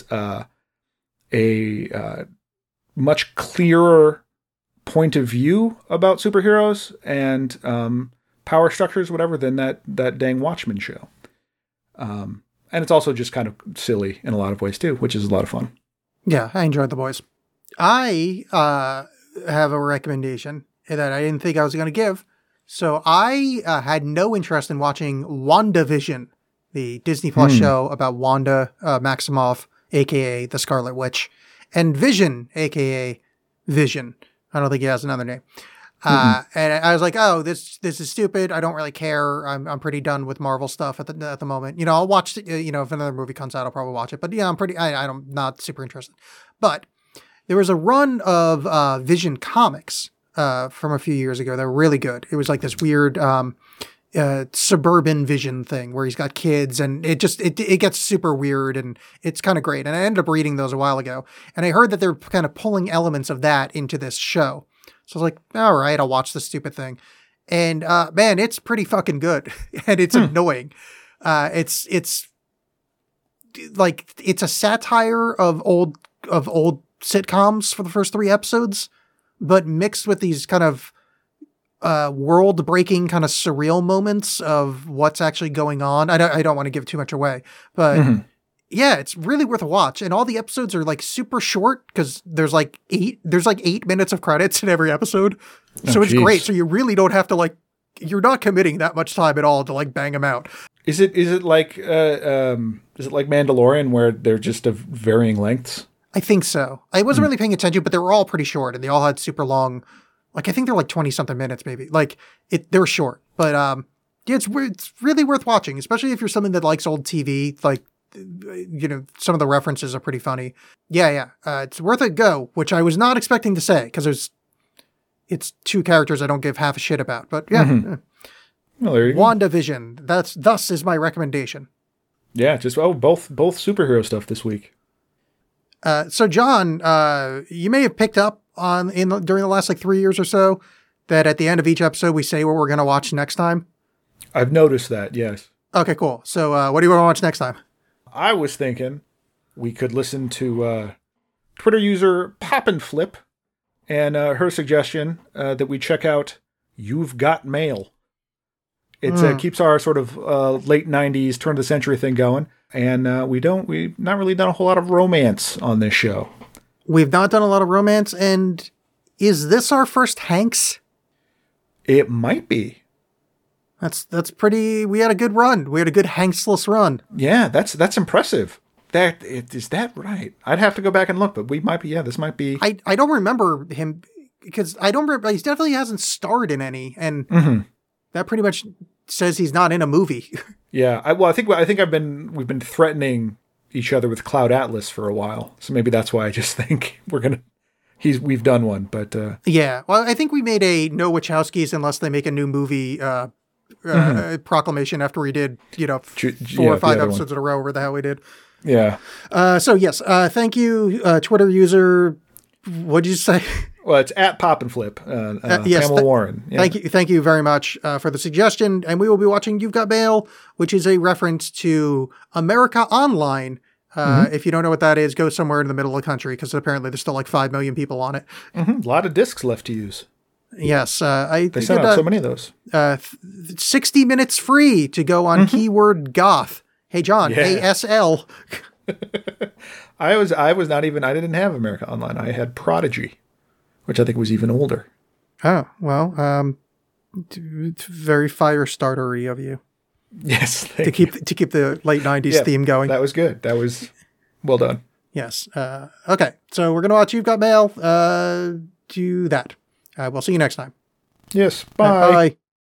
a much clearer point of view about superheroes and power structures, whatever, than that dang Watchmen show. And it's also just kind of silly in a lot of ways too, which is a lot of fun. Yeah, I enjoyed The Boys. I have a recommendation, that I didn't think I was going to give. So I had no interest in watching WandaVision, the Disney Plus show about Wanda Maximoff, a.k.a. the Scarlet Witch, and Vision, a.k.a. Vision. I don't think he has another name. And I was like, oh, this is stupid. I don't really care. I'm pretty done with Marvel stuff at the moment. I'll watch, if another movie comes out, I'll probably watch it. But yeah, I'm not super interested. But there was a run of Vision comics from a few years ago that were really good. It was like this weird suburban Vision thing where he's got kids, and it gets super weird, and it's kind of great. And I ended up reading those a while ago, and I heard that they're kind of pulling elements of that into this show. So I was like, all right, I'll watch this stupid thing. And man, it's pretty fucking good, and it's annoying. It's like it's a satire of old sitcoms for the first 3 episodes, but mixed with these kind of world-breaking kind of surreal moments of what's actually going on. I don't want to give too much away, but yeah, it's really worth a watch. And all the episodes are like super short because there's like 8 minutes of credits in every episode. So it's great. So you really don't have to you're not committing that much time at all to bang them out. Is it like Mandalorian where they're just of varying lengths? I think so. I wasn't really paying attention, but they were all pretty short, and they all had super long. I think they're 20-something minutes, maybe. They're short, but yeah, it's really worth watching, especially if you're someone that likes old TV. Some of the references are pretty funny. Yeah. It's worth a go, which I was not expecting to say because it's 2 characters I don't give half a shit about. But yeah, well, there you go. WandaVision. Thus is my recommendation. Yeah, just both superhero stuff this week. So John, you may have picked up during the last 3 years or so that at the end of each episode we say what we're going to watch next time. I've noticed that. Yes. Okay, cool. So what do you want to watch next time? I was thinking we could listen to Twitter user Poppinflip and her suggestion that we check out You've Got Mail. It keeps our sort of late 90s, turn of the century thing going. And we've not really done a whole lot of romance on this show. We've not done a lot of romance. And is this our first Hanks? It might be. That's pretty. We had a good run. We had a good Hanksless run. Yeah, that's impressive. Is that right? I'd have to go back and look, but we might be. Yeah, this might be. I don't remember him because I don't remember. He definitely hasn't starred in any, and that pretty much says he's not in a movie. Yeah, I think we've been threatening each other with Cloud Atlas for a while, so maybe that's why I just think we've done one, but yeah. Well, I think we made a no Wachowskis unless they make a new movie. Proclamation after we did, 4 or 5 episodes in a row, where the hell we did. Yeah. So yes, thank you, Twitter user. What'd you say? Well, it's at Poppinflip, yes, Pamela Warren. Yeah. Thank you very much for the suggestion. And we will be watching You've Got Mail, which is a reference to America Online. If you don't know what that is, go somewhere in the middle of the country because apparently there's still 5 million people on it. A lot of discs left to use. Yes. They sent out so many of those. 60 minutes free to go on keyword goth. Hey, John, ASL. I didn't have America Online. I had Prodigy, which I think was even older. Oh, well, very fire startery of you. Yes. To keep the late 90s theme going. That was good. That was well done. Yes. Okay. So we're going to watch You've Got Mail. Do that. We'll see you next time. Yes. Bye. Bye.